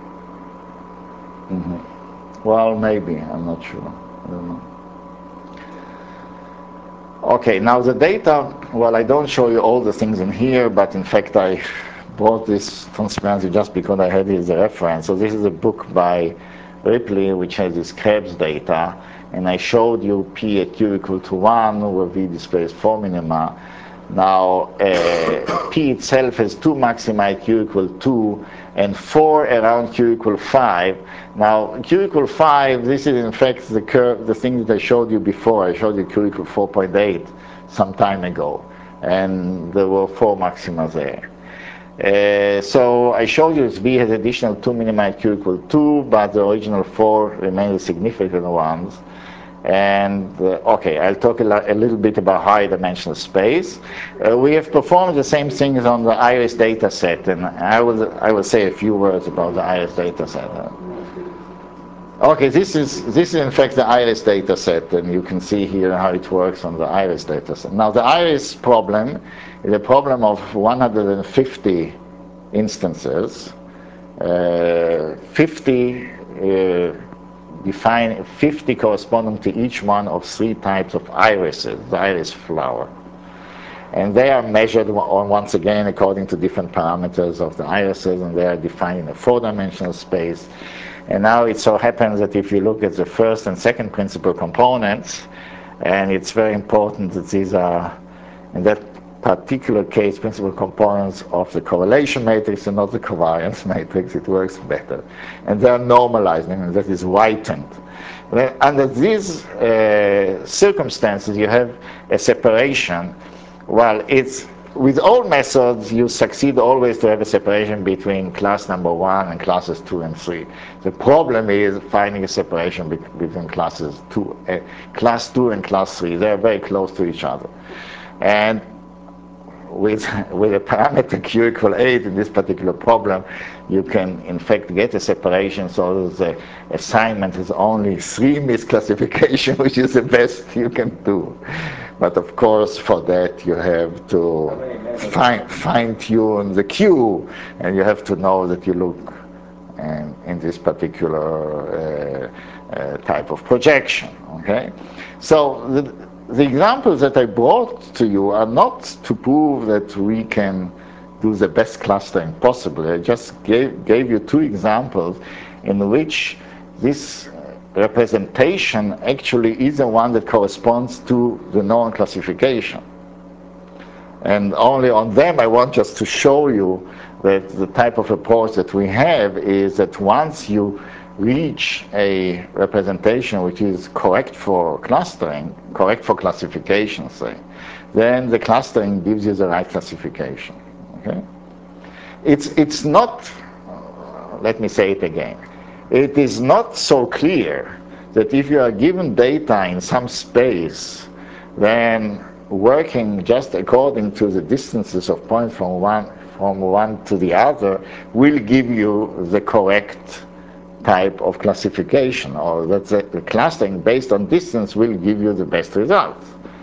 Speaker 1: Mm-hmm. Well, maybe, I'm not sure. I don't know. Okay, now the data, well, I don't show you all the things in here, but in fact I brought this transparency just because I had it as a reference. So this is a book by Ripley, which has this Krebs data, and I showed you P at Q equal to one, where V displays four minima. Now, uh, P itself has two maxima at Q equal two, and four around Q equal five. Now, Q equal five, this is in fact the curve, the thing that I showed you before. I showed you Q equal four point eight some time ago, and there were four maxima there. Uh, so I showed you V has additional two minima at Q equal two, but the original four remain the significant ones. And uh, okay, I'll talk a, a little bit about high dimensional space. Uh, we have performed the same things on the IRIS data set, and I will I will say a few words about the IRIS data set. Okay, this is this is in fact the IRIS data set, and you can see here how it works on the IRIS data set. Now the IRIS problem is a problem of one hundred fifty instances, uh, fifty. Uh, define fifty corresponding to each one of three types of irises, the iris flower. And they are measured on, once again according to different parameters of the irises, and they are defined in a four-dimensional space. And now it so happens that if you look at the first and second principal components, and it's very important that these are, in that particular case, principal components of the correlation matrix and not the covariance matrix. It works better. And they are normalized, meaning that is whitened. Well, under these uh, circumstances, you have a separation. Well, it's with all methods, you succeed always to have a separation between class number one and classes two and three. The problem is finding a separation be between classes two, uh, class two and class three. They are very close to each other. And with, with a parameter Q equal eight in this particular problem, you can in fact get a separation so the assignment is only three misclassification, which is the best you can do. But of course, for that you have to fine, fine tune the Q, and you have to know that you look in, in this particular uh, uh, type of projection. Okay, so the, The examples that I brought to you are not to prove that we can do the best clustering possible. I just gave, gave you two examples in which this representation actually is the one that corresponds to the known classification. And only on them I want just to show you that the type of approach that we have is that once you reach a representation which is correct for clustering, correct for classification, say, then the clustering gives you the right classification. Okay? It's, it's not, uh, let me say it again, it is not so clear that if you are given data in some space, then working just according to the distances of points from one, from one to the other will give you the correct type of classification, or that the clustering based on distance will give you the best results.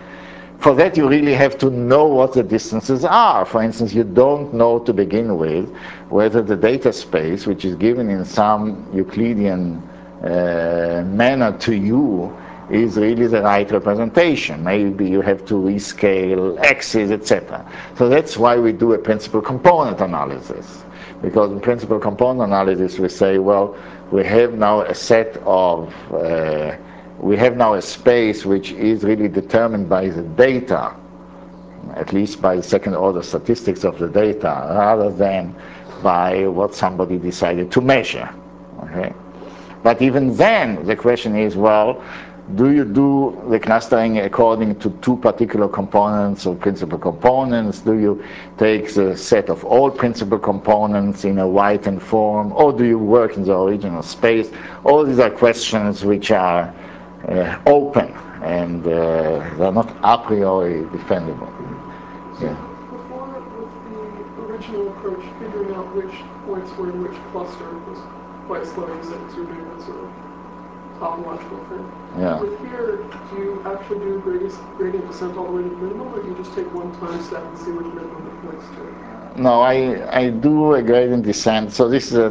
Speaker 1: for that you really have to know what the distances are. For instance, you don't know to begin with whether the data space, which is given in some Euclidean uh, manner to you, is really the right representation. Maybe you have to rescale x's, et cetera. So that's why we do a principal component analysis. Because in principal component analysis we say, well, we have now a set of, uh, we have now a space which is really determined by the data, at least by the second order statistics of the data, rather than by what somebody decided to measure. Okay? But even then, the question is, well, do you do the clustering according to two particular components or principal components? Do you take the set of all principal components in a Whiten form, or do you work in the original space? All these are questions which are uh, open, and uh, they're not a priori defendable.
Speaker 5: So yeah. Before, with the original approach, figuring out which points were in which cluster was quite slow. You said you're doing that sort of topological thing.
Speaker 1: Yeah.
Speaker 5: With here, do you actually do gradient, gradient descent all the way to the minimum, or do you just take one time step and see which minimum it points to?
Speaker 1: No, I, I do a gradient descent. So this is a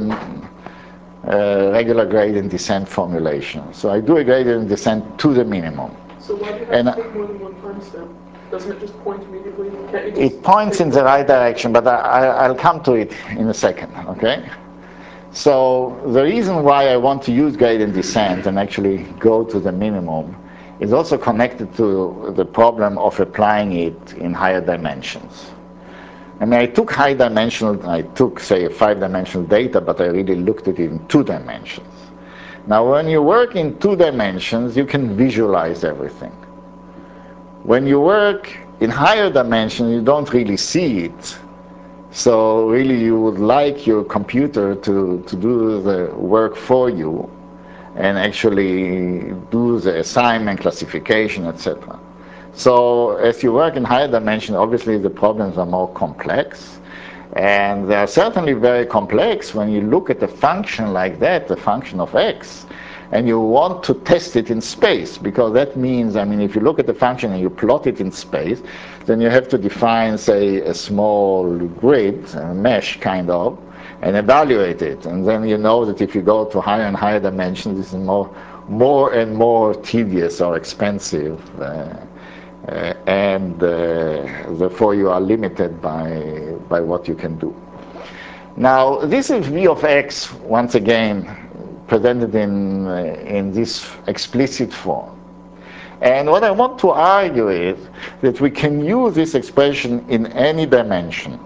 Speaker 1: uh, regular gradient descent formulation. So I do a gradient descent to the minimum.
Speaker 5: So why do you have
Speaker 1: and
Speaker 5: to take more than one time step? Doesn't it just point immediately? Can't you just
Speaker 1: it points in the right direction, but I, I'll come to it in a second, okay? So the reason why I want to use gradient descent and actually go to the minimum is also connected to the problem of applying it in higher dimensions. I mean, I took high dimensional, I took, say, a five-dimensional data, but I really looked at it in two dimensions. Now, when you work in two dimensions, you can visualize everything. When you work in higher dimensions, you don't really see it. So really you would like your computer to, to do the work for you and actually do the assignment, classification, et cetera. So as you work in higher dimension, obviously the problems are more complex. And they are certainly very complex when you look at a function like that, the function of x, and you want to test it in space, because that means, I mean, if you look at the function and you plot it in space, then you have to define, say, a small grid, a mesh kind of, and evaluate it. And then you know that if you go to higher and higher dimensions, this is more, more and more tedious or expensive. Uh, uh, and uh, therefore you are limited by, by what you can do. Now, this is v of x, once again, presented in, uh, in this explicit form. And what I want to argue is that we can use this expression in any dimension.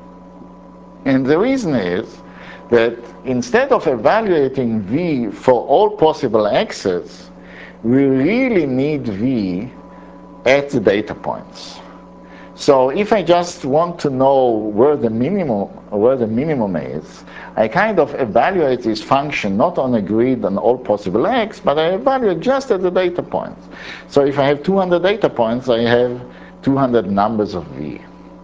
Speaker 1: And the reason is that instead of evaluating v for all possible x's, we really need v at the data points. So if I just want to know where the minimum, where the minimum is, I kind of evaluate this function not on a grid on all possible x, but I evaluate just at the data points. So if I have two hundred data points, I have two hundred numbers of v.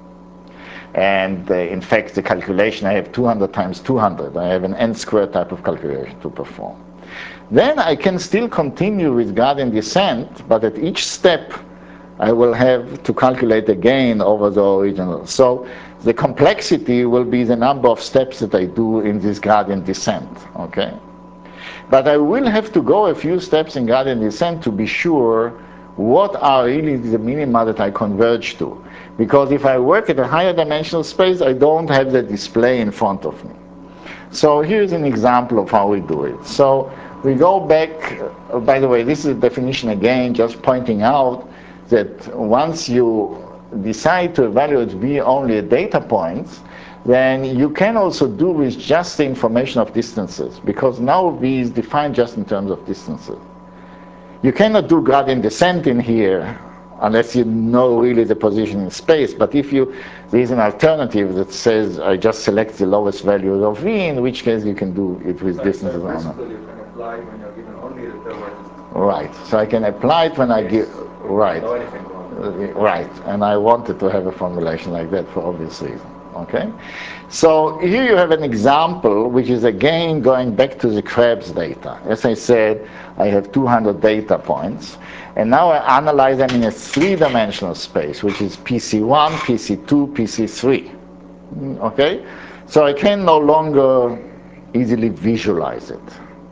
Speaker 1: And uh, in fact, the calculation, I have two hundred times two hundred. I have an n squared type of calculation to perform. Then I can still continue with gradient descent, but at each step, I will have to calculate again over the original. So the complexity will be the number of steps that I do in this gradient descent, okay? But I will have to go a few steps in gradient descent to be sure what are really the minima that I converge to. Because if I work at a higher dimensional space, I don't have the display in front of me. So here's an example of how we do it. So we go back, uh, by the way, this is a definition again, just pointing out that once you decide to evaluate v only at data points, then you can also do with just the information of distances, because now v is defined just in terms of distances. You cannot do gradient descent in here unless you know really the position in space, but if you, there is an alternative that says I just select the lowest value of v, in which case you can do it with
Speaker 4: so
Speaker 1: distances
Speaker 4: so
Speaker 1: on it.
Speaker 4: you can apply when you're given only the term.
Speaker 1: Right, so I can apply it when I give, right.
Speaker 4: Know anything wrong.
Speaker 1: Right, and I wanted to have a formulation like that for obvious reasons. Okay, so here you have an example which is again going back to the Krebs data. As I said, I have two hundred data points, and now I analyze them in a three-dimensional space, which is P C one, P C two, P C three. Okay, so I can no longer easily visualize it.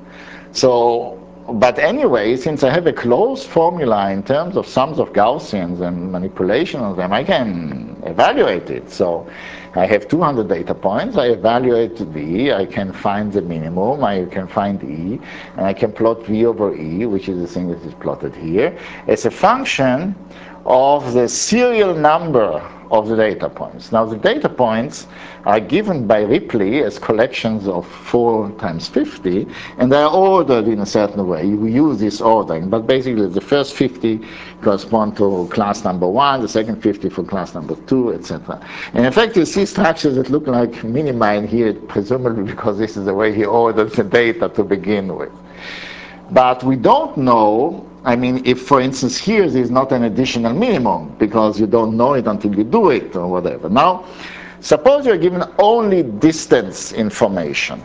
Speaker 1: So, but anyway, since I have a closed formula in terms of sums of Gaussians and manipulation of them, I can evaluate it. So I have two hundred data points, I evaluate V, I can find the minimum, I can find E, and I can plot V over E, which is the thing that is plotted here, as a function of the serial number of the data points. Now the data points are given by Ripley as collections of four times fifty, and they are ordered in a certain way. We use this ordering, but basically the first fifty correspond to class number one, the second fifty for class number two, et cetera. And in fact, you see structures that look like minima in here, presumably because this is the way he ordered the data to begin with. But we don't know, I mean, if, for instance, here there's not an additional minimum, because you don't know it until you do it, or whatever. Now, suppose you're given only distance information.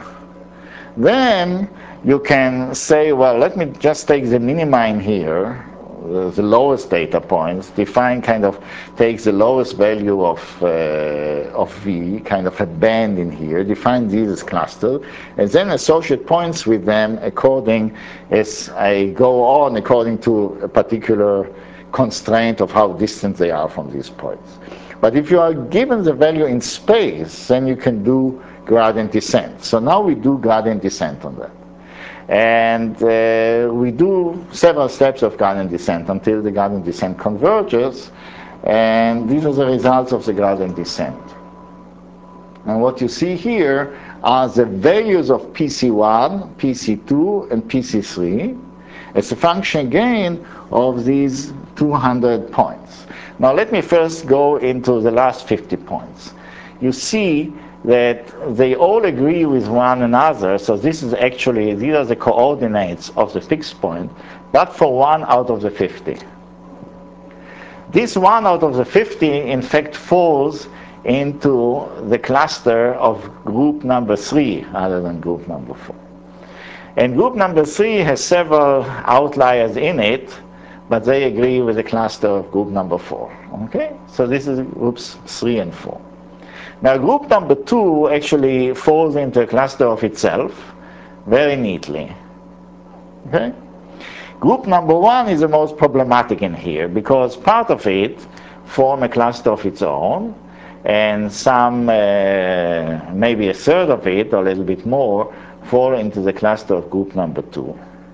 Speaker 1: Then you can say, well, let me just take the minima in here, uh, the lowest data points, define kind of, takes the lowest value of, uh, of V, kind of a band in here, define these as clusters, and then associate points with them according as I go on, according to a particular constraint of how distant they are from these points. But if you are given the value in space, then you can do gradient descent. So now we do gradient descent on that. And uh, we do several steps of gradient descent until the gradient descent converges. And these are the results of the gradient descent. And what you see here are the values of P C one, P C two, and P C three as a function again of these two hundred points. Now let me first go into the last fifty points. You see that they all agree with one another, so this is actually, these are the coordinates of the fixed point, but for one out of the fifty. This one out of the fifty, in fact, falls into the cluster of group number three rather than group number four. And group number three has several outliers in it, but they agree with the cluster of group number four. Okay? So this is groups three and four. Now group number two actually falls into a cluster of itself very neatly. Okay? Group number one is the most problematic in here because part of it form a cluster of its own, and some, uh, maybe a third of it, or a little bit more, fall into the cluster of group number two.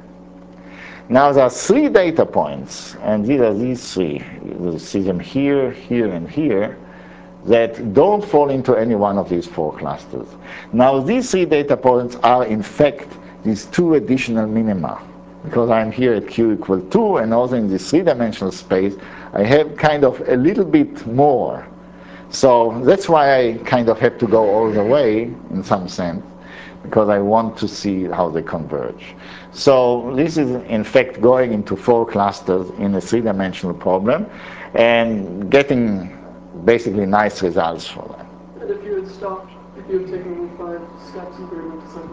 Speaker 1: Now there are three data points, and these are these three. You see them here, here, and here, that don't fall into any one of these four clusters. Now these three data points are in fact these two additional minima, because I'm here at q equal two, and also in this three-dimensional space I have kind of a little bit more. So that's why I kind of have to go all the way in some sense, because I want to see how they converge. So this is in fact going into four clusters in a three-dimensional problem and getting basically nice results for them.
Speaker 5: And if you had stopped, if you had taken the five steps in gradient descent,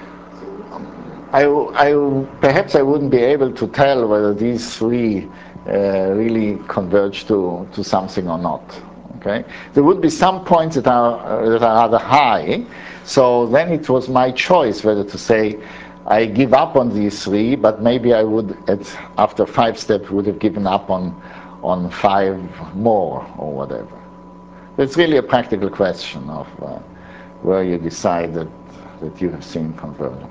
Speaker 1: I, I, perhaps I wouldn't be able to tell whether these three uh, really converge to, to something or not. Okay? There would be some points that are, uh, that are rather high, so then it was my choice whether to say I give up on these three, but maybe I would, at, after five steps, would have given up on, on five more or whatever. It's really a practical question of uh, where you decide that, that you have seen convergence.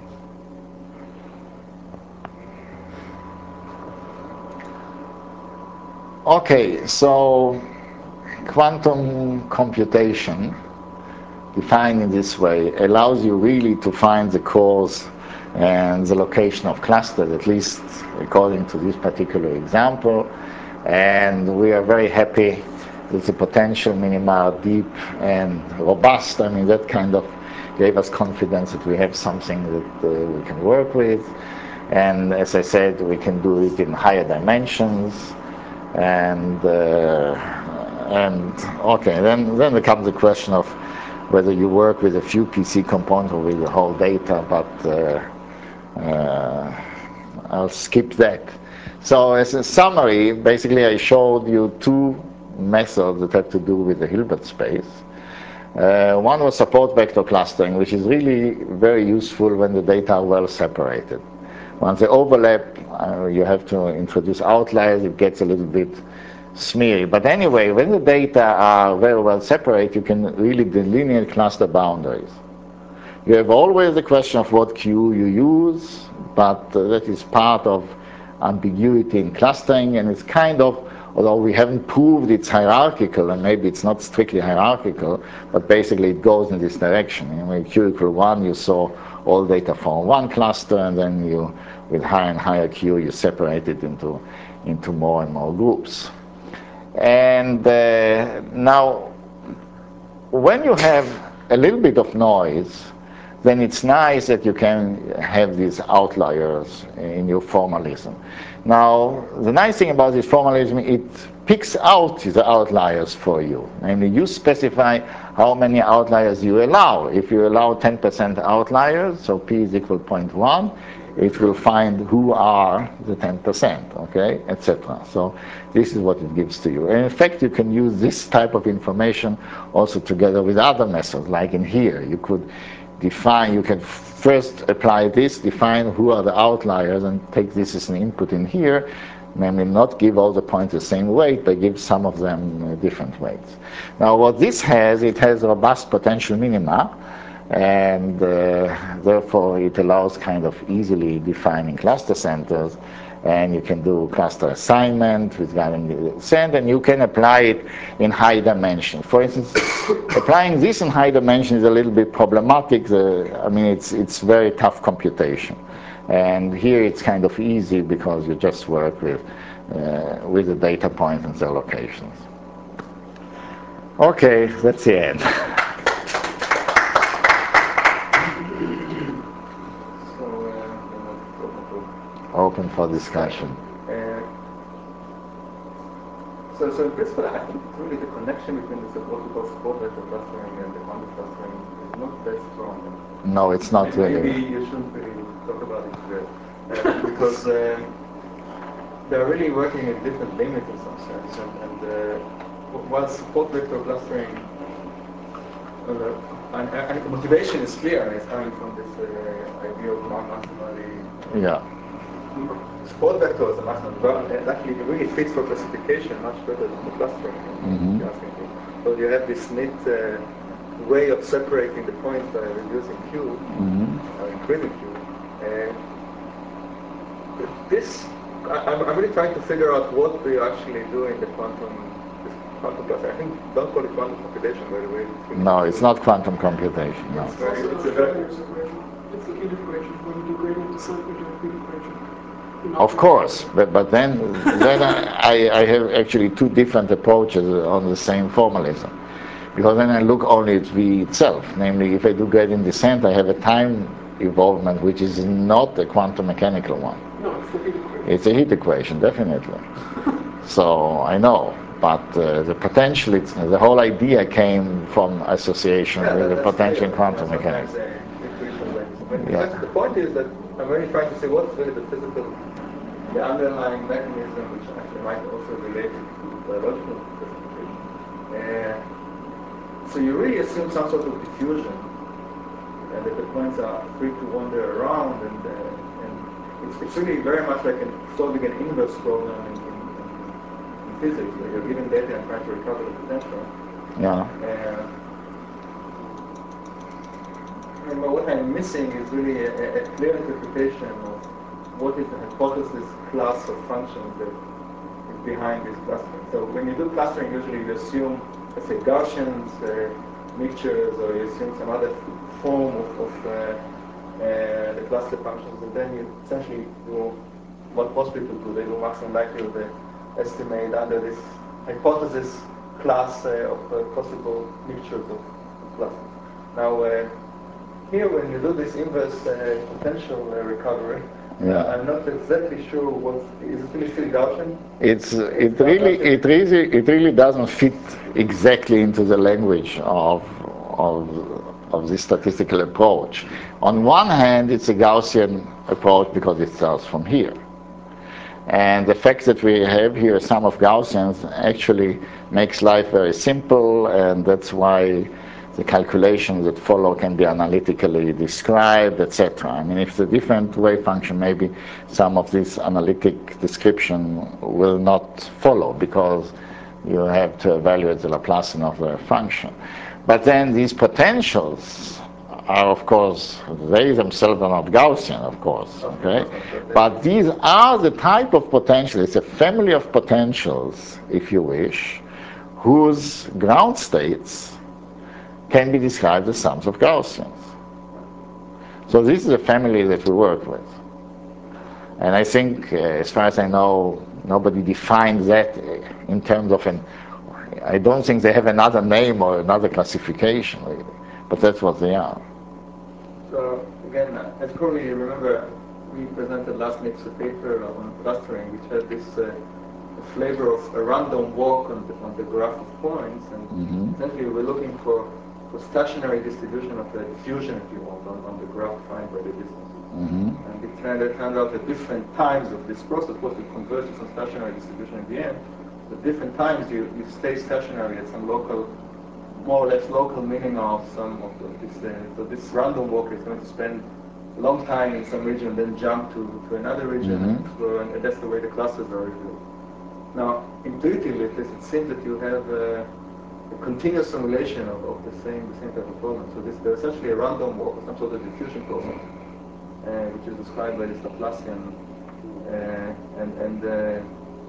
Speaker 1: Okay, so quantum computation, defined in this way, allows you really to find the cause and the location of clusters, at least according to this particular example. And we are very happy that the potential minima are deep and robust. I mean, that kind of gave us confidence that we have something that uh, we can work with. And as I said, we can do it in higher dimensions. And uh, and okay, then then there comes the question of whether you work with a few P C components or with the whole data, but uh, uh, I'll skip that. So as a summary, basically I showed you two methods that have to do with the Hilbert space. Uh, one was support vector clustering, which is really very useful when the data are well separated. Once they overlap, uh, you have to introduce outliers, it gets a little bit smeary. But anyway, when the data are very well separated, you can really delineate cluster boundaries. You have always the question of what queue you use, but uh, that is part of ambiguity in clustering, and it's kind of, although we haven't proved it's hierarchical, and maybe it's not strictly hierarchical, but basically it goes in this direction. In Q equal one, you saw all data from one cluster, and then you, with higher and higher Q, you separate it into, into more and more groups. And uh, now, when you have a little bit of noise, then it's nice that you can have these outliers in your formalism. Now, the nice thing about this formalism, it picks out the outliers for you. Namely, you specify how many outliers you allow. If you allow ten percent outliers, so p is equal to zero point one, it will find who are the ten percent, okay, et cetera. So this is what it gives to you. And in fact, you can use this type of information also together with other methods, like in here. You could define, you can first apply this, define who are the outliers, and take this as an input in here, namely not give all the points the same weight, but give some of them uh, different weights. Now what this has, it has robust potential minima, and uh, therefore it allows kind of easily defining cluster centers, and you can do cluster assignment with guiding descent, and you can apply it in high dimension. For instance, applying this in high dimension is a little bit problematic. The, I mean, it's, it's very tough computation. And here it's kind of easy because you just work with, uh, with the data points and their locations. Okay, that's the end. Open for discussion.
Speaker 4: Uh, so, so in principle, I think really the connection between the what we call support vector clustering and the quantum clustering is not that strong.
Speaker 1: No, it's not
Speaker 4: maybe,
Speaker 1: really.
Speaker 4: Maybe you shouldn't really talk about it today, uh, because uh, they're really working in different limits in some sense. And, and uh, while support vector clustering, uh, and, and the motivation is clear, and it's coming from this uh, idea of maximally.
Speaker 1: Yeah.
Speaker 4: Support vectors are maximum development, and actually it really fits for classification much better than the clustering. Mm-hmm. So you have this neat uh, way of separating the points by reducing Q, mm-hmm. or increasing Q. Uh, this, I, I'm, I'm really trying to figure out what do you actually do in the quantum, this quantum cluster. I think, don't call it quantum computation, by the way.
Speaker 1: No, it's not quantum computation, no.
Speaker 5: It's, very, it's, a very, it's a heat equation. When you do gradient descent, you do a heat equation.
Speaker 1: Of course, but, but then, then I, I have actually two different approaches on the same formalism. Because then I look only at V itself. Namely, if I do gradient descent, I have a time involvement which is not a quantum mechanical one.
Speaker 5: No, it's a heat equation.
Speaker 1: It's a heat equation, definitely. So I know, but uh, the potential, it's, the whole idea came from association
Speaker 4: yeah,
Speaker 1: with
Speaker 4: that,
Speaker 1: the potential in quantum
Speaker 4: yeah,
Speaker 1: mechanics.
Speaker 4: Yeah. The point is that I'm really trying to say what's really the physical, the underlying mechanism, which actually might also relate to biological classification. Uh, so you really assume some sort of diffusion, and that the points are free to wander around, and, uh, and it's, it's really very much like an, solving an inverse problem in, in, in physics, where you're given data and trying to recover the potential.
Speaker 1: Yeah.
Speaker 4: Uh, And what I'm missing is really a, a clear interpretation of what is the hypothesis class of functions that is behind this clustering. So when you do clustering, usually you assume, let's say, Gaussians, uh, mixtures, or you assume some other form of, of uh, uh, the cluster functions, and then you essentially do what most people do. They do maximum likelihood uh, estimate under this hypothesis class uh, of uh, possible mixtures of, of clusters. Now, uh, here, when you do this inverse uh, potential uh, recovery, yeah. uh, I'm not exactly sure what is it really still Gaussian?
Speaker 1: It's uh, it really Gaussian? it really it really doesn't fit exactly into the language of of, of this statistical approach. On one hand, it's a Gaussian approach because it starts from here. And the fact that we have here a sum of Gaussians actually makes life very simple, and that's why the calculations that follow can be analytically described, et cetera. I mean, if it's a different wave function, maybe some of this analytic description will not follow because you have to evaluate the Laplacian of the function. But then these potentials are, of course, they themselves are not Gaussian, of course, okay? But these are the type of potential, it's a family of potentials, if you wish, whose ground states can be described as sums of Gaussians. So this is a family that we work with. And I think, uh, as far as I know, nobody defines that in terms of an, I don't think they have another name or another classification, really. But that's what they are.
Speaker 4: So again, as probably you remember, we presented last week's a paper on clustering, which had this uh, flavor of a random walk on the, on the graph of points, and mm-hmm. essentially we're looking for, for stationary distribution of the diffusion, if you want, on, on the graph defined by the distances. Mm-hmm. And it turned, it turned out at different times of this process, of course, we converge to some stationary distribution at the end. At different times, you, you stay stationary at some local, more or less local minima of some of this. Uh, so this random walk is going to spend a long time in some region, then jump to, to another region, mm-hmm. and explore, and that's the way the clusters are revealed. Now, intuitively, at least, it seems that you have a, a continuous simulation of, of the same the same type of problem. So this, there's essentially a random walk, or some sort of diffusion process, uh, which is described by this Laplacian, uh, and and uh,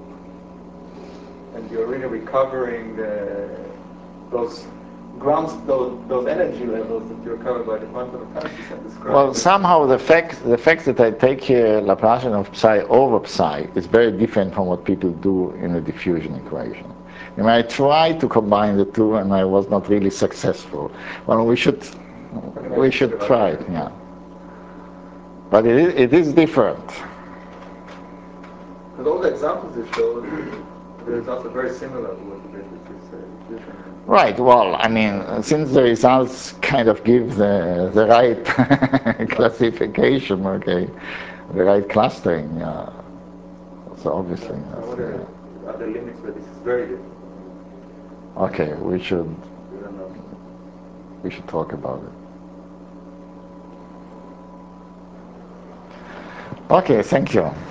Speaker 4: and you're really recovering uh, those grounds, those, those energy levels that you recover by the quantum mechanics and described.
Speaker 1: Well, somehow the fact the fact that I take here Laplacian of psi over psi is very different from what people do in the diffusion equation. And I tried to combine the two, and I was not really successful. Well, we should we should try it, yeah. But it is, it is different.
Speaker 4: Because all the examples you showed, the results are very similar to what you did with this uh, diffusion.
Speaker 1: Right. Well, I mean, since the results kind of give the the right classification, okay, the right clustering, yeah. So obviously.
Speaker 4: Yeah. So what are, are the limits where this is very different?
Speaker 1: Okay, we should we should talk about it. Okay, thank you.